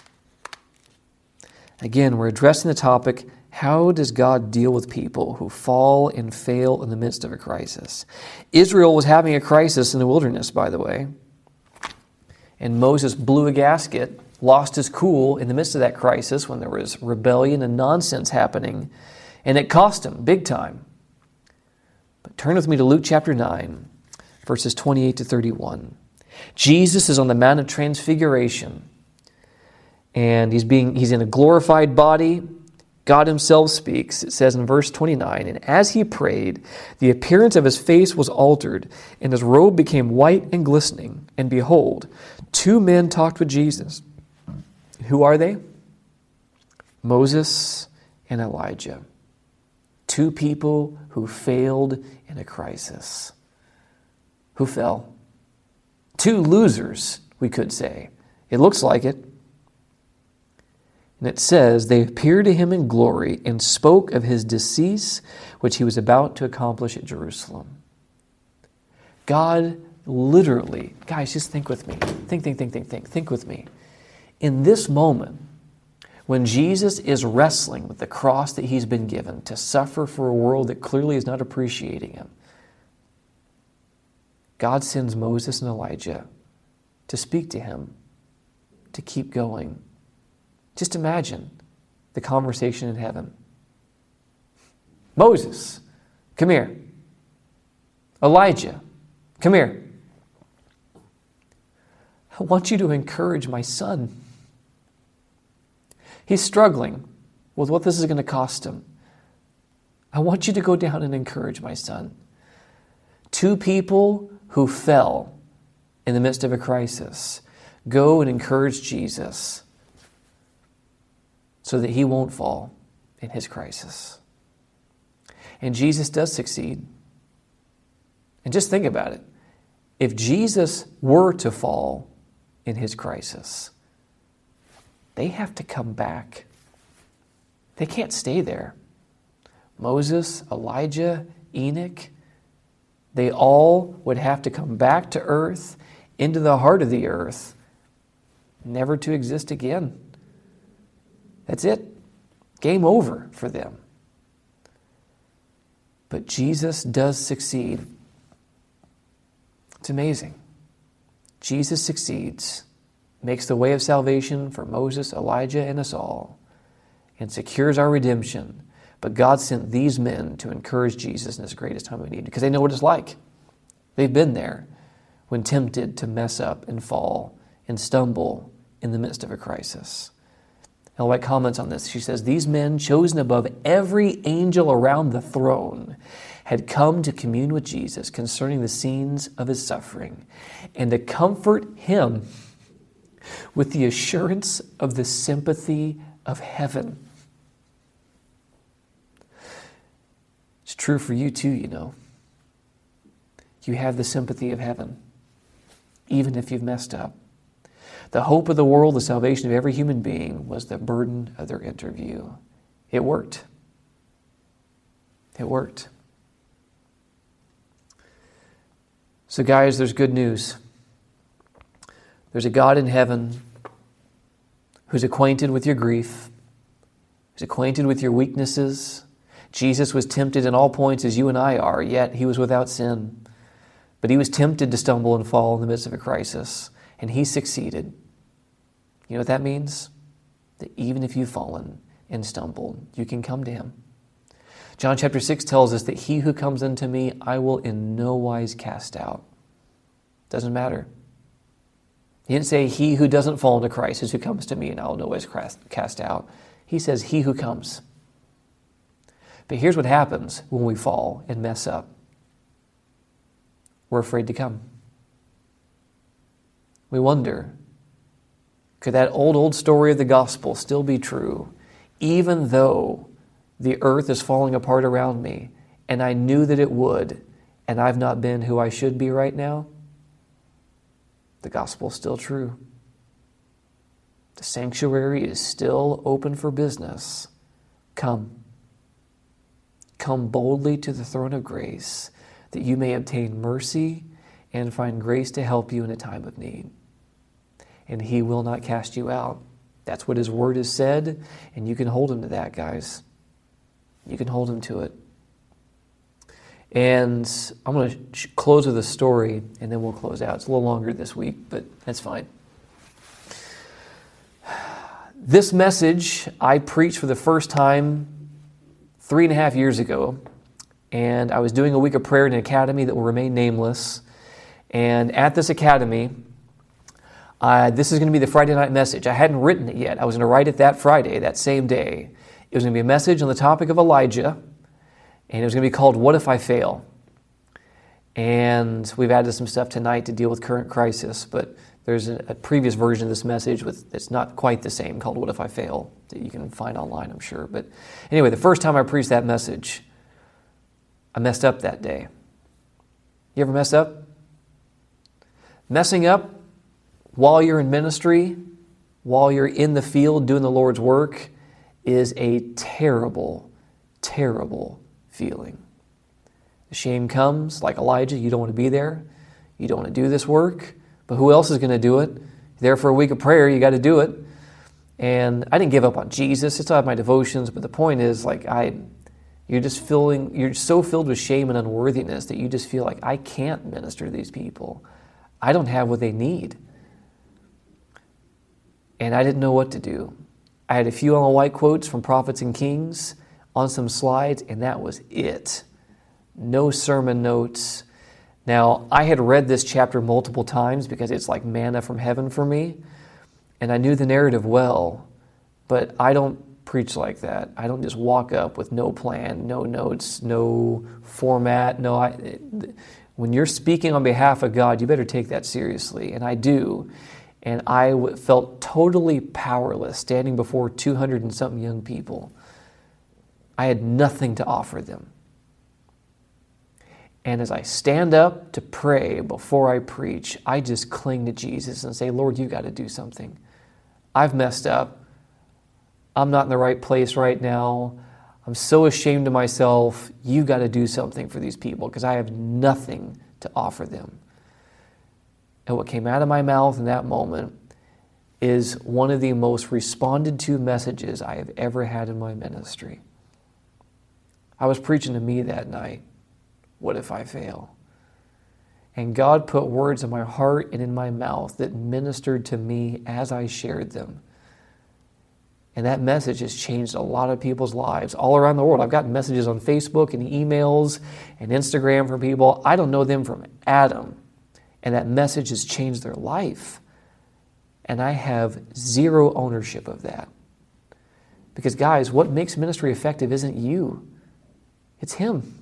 Again, we're addressing the topic, how does God deal with people who fall and fail in the midst of a crisis? Israel was having a crisis in the wilderness, by the way. And Moses blew a gasket, lost his cool in the midst of that crisis when there was rebellion and nonsense happening. And it cost him big time. But turn with me to Luke chapter 9, verses 28 to 31. Jesus is on the Mount of Transfiguration, and he's in a glorified body. God himself speaks. It says in verse 29, "And as he prayed, the appearance of his face was altered, and his robe became white and glistening. And behold, two men talked with Jesus." Who are they? Moses and Elijah. Two people who failed in a crisis. Who fell? Two losers, we could say. It looks like it. And it says, "They appeared to him in glory and spoke of his decease, which he was about to accomplish at Jerusalem." God literally, guys, just think with me. Think with me. In this moment, when Jesus is wrestling with the cross that he's been given to suffer for a world that clearly is not appreciating him, God sends Moses and Elijah to speak to him, to keep going. Just imagine the conversation in heaven. "Moses, come here. Elijah, come here. I want you to encourage my son. He's struggling with what this is going to cost him. I want you to go down and encourage my son." Two people who fell in the midst of a crisis. Go and encourage Jesus so that he won't fall in his crisis. And Jesus does succeed. And just think about it. If Jesus were to fall in his crisis, they have to come back. They can't stay there. Moses, Elijah, Enoch, they all would have to come back to earth, into the heart of the earth, never to exist again. That's it. Game over for them. But Jesus does succeed. It's amazing. Jesus succeeds, makes the way of salvation for Moses, Elijah, and us all, and secures our redemption. But God sent these men to encourage Jesus in his greatest time of need because they know what it's like. They've been there when tempted to mess up and fall and stumble in the midst of a crisis. Ellen White comments on this. She says, these men, chosen above every angel around the throne, had come to commune with Jesus concerning the scenes of his suffering and to comfort him with the assurance of the sympathy of heaven. It's true for you too, you know. You have the sympathy of heaven, even if you've messed up. The hope of the world, the salvation of every human being, was the burden of their interview. It worked. It worked. So guys, there's good news. There's a God in heaven who's acquainted with your grief, who's acquainted with your weaknesses. Jesus was tempted in all points as you and I are, yet he was without sin. But he was tempted to stumble and fall in the midst of a crisis, and he succeeded. You know what that means? That even if you've fallen and stumbled, you can come to him. John chapter 6 tells us that he who comes unto me, I will in no wise cast out. Doesn't matter. He didn't say he who doesn't fall into Christ is who comes to me and I will no wise cast out. He says he who comes. But here's what happens when we fall and mess up. We're afraid to come. We wonder, could that old story of the gospel still be true, even though the earth is falling apart around me, and I knew that it would, and I've not been who I should be right now? The gospel's still true. The sanctuary is still open for business. Come. Come boldly to the throne of grace, that you may obtain mercy and find grace to help you in a time of need. And he will not cast you out. That's what his word has said, and you can hold him to that, guys. You can hold him to it. And I'm going to close with a story, and then we'll close out. It's a little longer this week, but that's fine. This message I preached for the first time 3.5 years ago, and I was doing a week of prayer in an academy that will remain nameless. And at this academy, this is going to be the Friday night message. I hadn't written it yet. I was going to write it that Friday, that same day. It was going to be a message on the topic of Elijah, and it was going to be called, What If I Fail? And we've added some stuff tonight to deal with current crisis, but there's a previous version of this message that's not quite the same, called What If I Fail, that you can find online, I'm sure. But anyway, the first time I preached that message, I messed up that day. You ever mess up? Messing up while you're in ministry, while you're in the field doing the Lord's work, is a terrible, terrible feeling. The shame comes, like Elijah, you don't want to be there. You don't want to do this work. But who else is going to do it? You're there for a week of prayer, you got to do it. And I didn't give up on Jesus. I still have my devotions, but the point is, you're so filled with shame and unworthiness that you just feel like, I can't minister to these people. I don't have what they need. And I didn't know what to do. I had a few Ellen White quotes from Prophets and Kings on some slides, and that was it. No sermon notes. Now, I had read this chapter multiple times because it's like manna from heaven for me, and I knew the narrative well, but I don't preach like that. I don't just walk up with no plan, no notes, no format. When you're speaking on behalf of God, you better take that seriously, and I do. And I felt totally powerless standing before 200 and something young people. I had nothing to offer them. And as I stand up to pray before I preach, I just cling to Jesus and say, Lord, you got to do something. I've messed up. I'm not in the right place right now. I'm so ashamed of myself. You got to do something for these people because I have nothing to offer them. And what came out of my mouth in that moment is one of the most responded to messages I have ever had in my ministry. I was preaching to me that night. What if I fail? And God put words in my heart and in my mouth that ministered to me as I shared them. And that message has changed a lot of people's lives all around the world. I've gotten messages on Facebook and emails and Instagram from people. I don't know them from Adam. And that message has changed their life. And I have zero ownership of that. Because guys, what makes ministry effective isn't you. It's Him.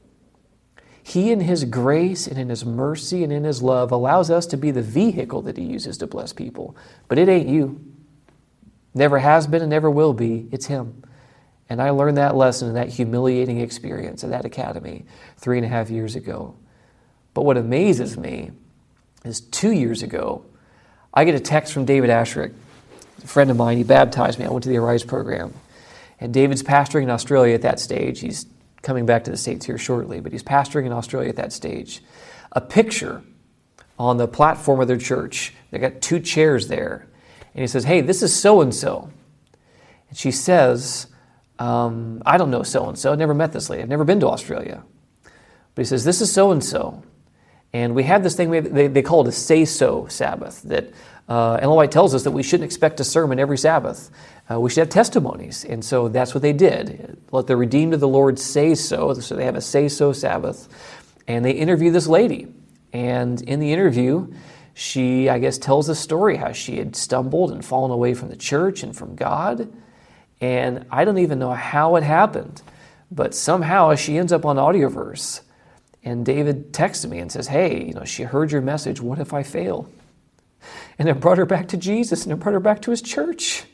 He in His grace and in His mercy and in His love allows us to be the vehicle that He uses to bless people. But it ain't you. Never has been and never will be. It's Him. And I learned that lesson in that humiliating experience at that academy 3.5 years ago. But what amazes me is 2 years ago, I get a text from David Asherick, a friend of mine. He baptized me. I went to the Arise program. And David's pastoring in Australia at that stage. He's coming back to the States here shortly, but he's pastoring in Australia at that stage. A picture on the platform of their church. They got 2 chairs there. And he says, hey, this is so-and-so. And she says, I don't know so-and-so. I've never met this lady. I've never been to Australia. But he says, this is so-and-so. And we have this thing, they call it a say-so Sabbath, that Ellen White tells us that we shouldn't expect a sermon every Sabbath. We should have testimonies. And so that's what they did. Let the redeemed of the Lord say so. So they have a say-so Sabbath. And they interview this lady. And in the interview, she, I guess, tells the story how she had stumbled and fallen away from the church and from God. And I don't even know how it happened. But somehow she ends up on Audioverse. And David texted me and says, hey, she heard your message. What if I fail? And it brought her back to Jesus, and it brought her back to His church.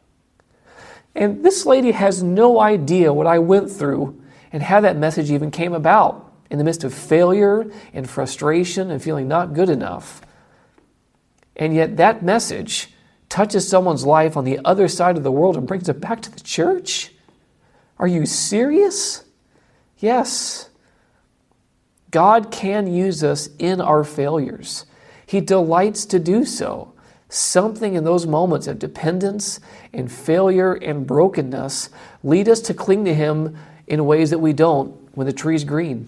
And this lady has no idea what I went through and how that message even came about in the midst of failure and frustration and feeling not good enough. And yet that message touches someone's life on the other side of the world and brings it back to the church? Are you serious? Yes. God can use us in our failures. He delights to do so. Something in those moments of dependence and failure and brokenness lead us to cling to Him in ways that we don't when the tree's green.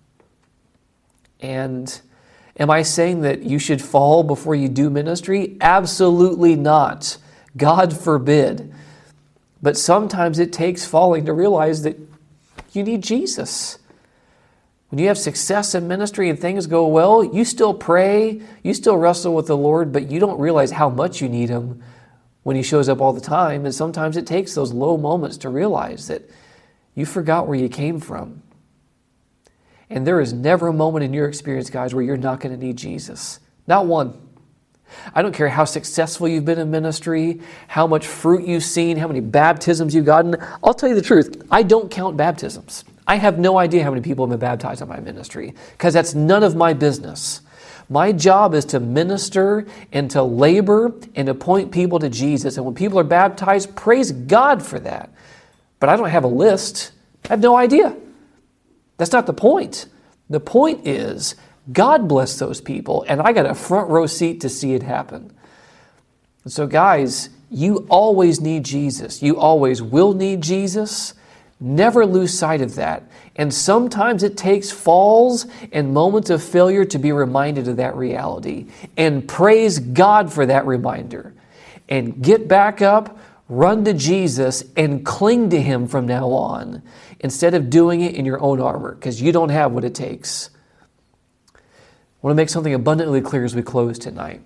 And am I saying that you should fall before you do ministry? Absolutely not. God forbid. But sometimes it takes falling to realize that you need Jesus. When you have success in ministry and things go well, you still pray, you still wrestle with the Lord, but you don't realize how much you need Him when He shows up all the time. And sometimes it takes those low moments to realize that you forgot where you came from. And there is never a moment in your experience, guys, where you're not going to need Jesus. Not one. I don't care how successful you've been in ministry, how much fruit you've seen, how many baptisms you've gotten. I'll tell you the truth, I don't count baptisms. I have no idea how many people have been baptized in my ministry because that's none of my business. My job is to minister and to labor and to point people to Jesus. And when people are baptized, praise God for that. But I don't have a list. I have no idea. That's not the point. The point is God bless those people, and I got a front row seat to see it happen. And so guys, you always need Jesus. You always will need Jesus. Never lose sight of that. And sometimes it takes falls and moments of failure to be reminded of that reality. And praise God for that reminder. And get back up, run to Jesus, and cling to Him from now on, instead of doing it in your own armor, because you don't have what it takes. I want to make something abundantly clear as we close tonight.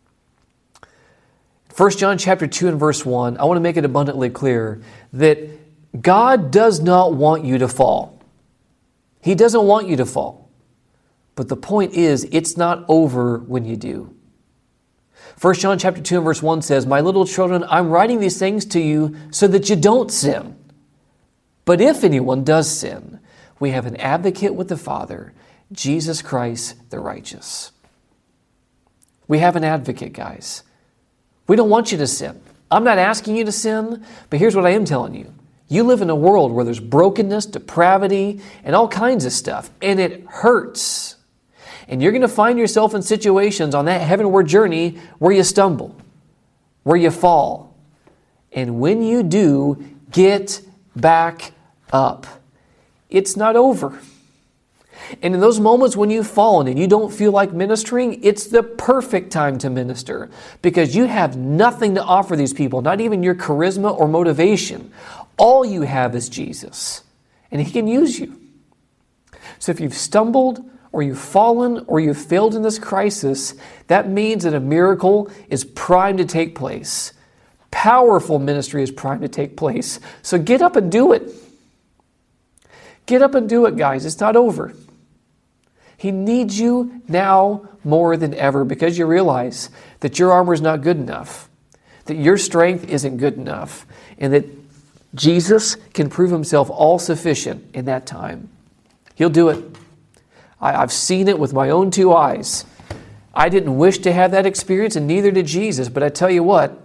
1 John chapter 2 and verse 1, I want to make it abundantly clear that God does not want you to fall. He doesn't want you to fall. But the point is, it's not over when you do. 1 John chapter 2 and verse 1 says, "My little children, I'm writing these things to you so that you don't sin. But if anyone does sin, we have an advocate with the Father, Jesus Christ the righteous." We have an advocate, guys. We don't want you to sin. I'm not asking you to sin, but here's what I am telling you. You live in a world where there's brokenness, depravity, and all kinds of stuff, and it hurts. And you're going to find yourself in situations on that heavenward journey where you stumble, where you fall. And when you do, get back up. It's not over. And in those moments when you've fallen and you don't feel like ministering, it's the perfect time to minister because you have nothing to offer these people, not even your charisma or motivation. All you have is Jesus, and He can use you. So if you've stumbled or you've fallen or you've failed in this crisis, that means that a miracle is primed to take place. Powerful ministry is primed to take place. So get up and do it. Get up and do it, guys. It's not over. He needs you now more than ever because you realize that your armor is not good enough, that your strength isn't good enough, and that Jesus can prove Himself all sufficient in that time. He'll do it. I've seen it with my own two eyes. I didn't wish to have that experience, and neither did Jesus, but I tell you what,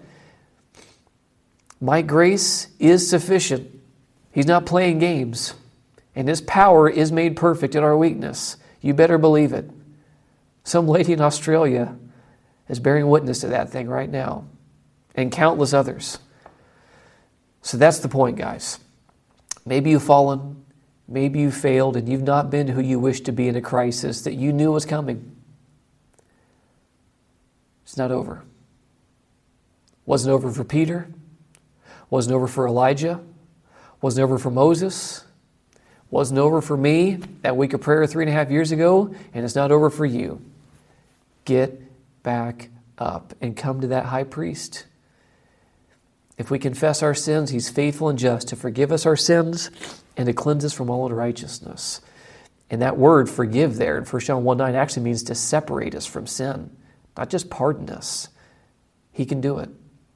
my grace is sufficient. He's not playing games, and His power is made perfect in our weakness. You better believe it. Some lady in Australia is bearing witness to that thing right now, and countless others. So that's the point, guys. Maybe you've fallen, maybe you failed, and you've not been who you wished to be in a crisis that you knew was coming. It's not over. Wasn't over for Peter. Wasn't over for Elijah. Wasn't over for Moses. Wasn't over for me that week of prayer 3.5 years ago, and it's not over for you. Get back up and come to that high priest. If we confess our sins, He's faithful and just to forgive us our sins and to cleanse us from all unrighteousness. And that word forgive there in 1 John 1:9 actually means to separate us from sin, not just pardon us. He can do it.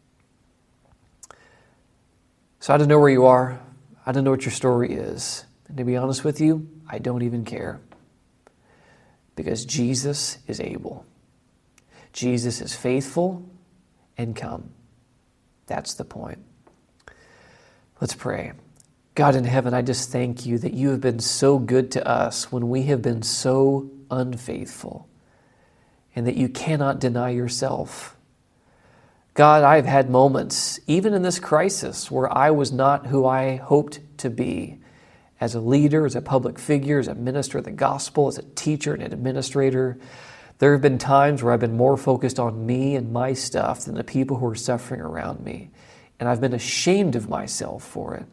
So I don't know where you are. I don't know what your story is. And to be honest with you, I don't even care. Because Jesus is able. Jesus is faithful and come. That's the point. Let's pray. God in heaven, I just thank You that You have been so good to us when we have been so unfaithful, and that You cannot deny Yourself. God, I've had moments, even in this crisis, where I was not who I hoped to be. As a leader, as a public figure, as a minister of the gospel, as a teacher and an administrator, there have been times where I've been more focused on me and my stuff than the people who are suffering around me. And I've been ashamed of myself for it.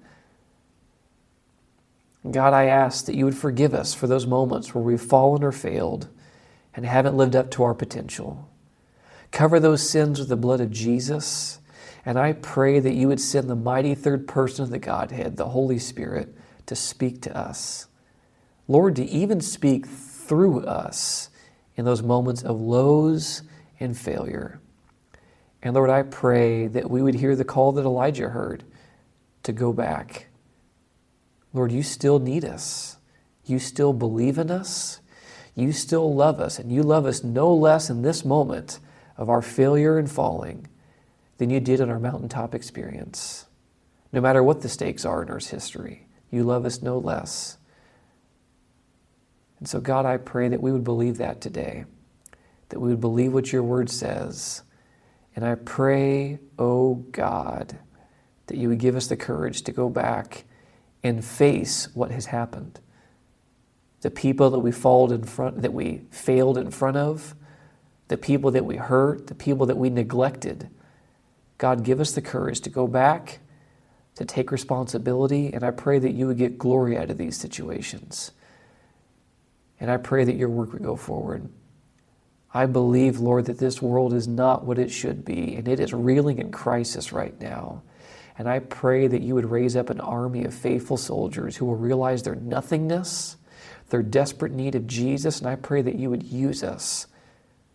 God, I ask that You would forgive us for those moments where we've fallen or failed and haven't lived up to our potential. Cover those sins with the blood of Jesus. And I pray that You would send the mighty third person of the Godhead, the Holy Spirit, to speak to us. Lord, to even speak through us in those moments of lows and failure. And Lord, I pray that we would hear the call that Elijah heard to go back. Lord, You still need us. You still believe in us. You still love us. And You love us no less in this moment of our failure and falling than You did in our mountaintop experience. No matter what the stakes are in Earth's history, You love us no less. And so, God, I pray that we would believe that today, that we would believe what Your word says. And I pray, oh God, that You would give us the courage to go back and face what has happened. The people that we failed in front of, the people that we hurt, the people that we neglected. God, give us the courage to go back, to take responsibility, and I pray that You would get glory out of these situations. And I pray that Your work would go forward. I believe, Lord, that this world is not what it should be, and it is reeling in crisis right now. And I pray that You would raise up an army of faithful soldiers who will realize their nothingness, their desperate need of Jesus, and I pray that You would use us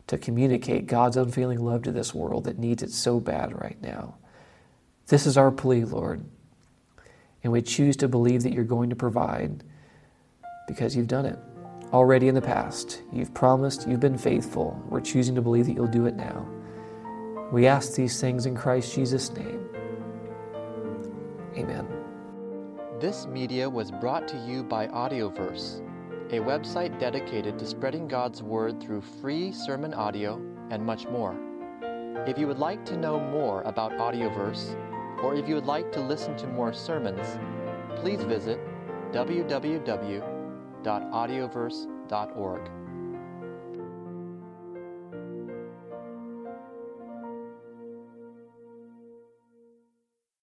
to communicate God's unfailing love to this world that needs it so bad right now. This is our plea, Lord. And we choose to believe that you're going to provide because you've done it already in the past. You've promised, you've been faithful. We're choosing to believe that you'll do it now. We ask these things in Christ Jesus' name. Amen. This media was brought to you by Audioverse, a website dedicated to spreading God's Word through free sermon audio and much more. If you would like to know more about Audioverse, or if you would like to listen to more sermons, please visit www.audioverse.org.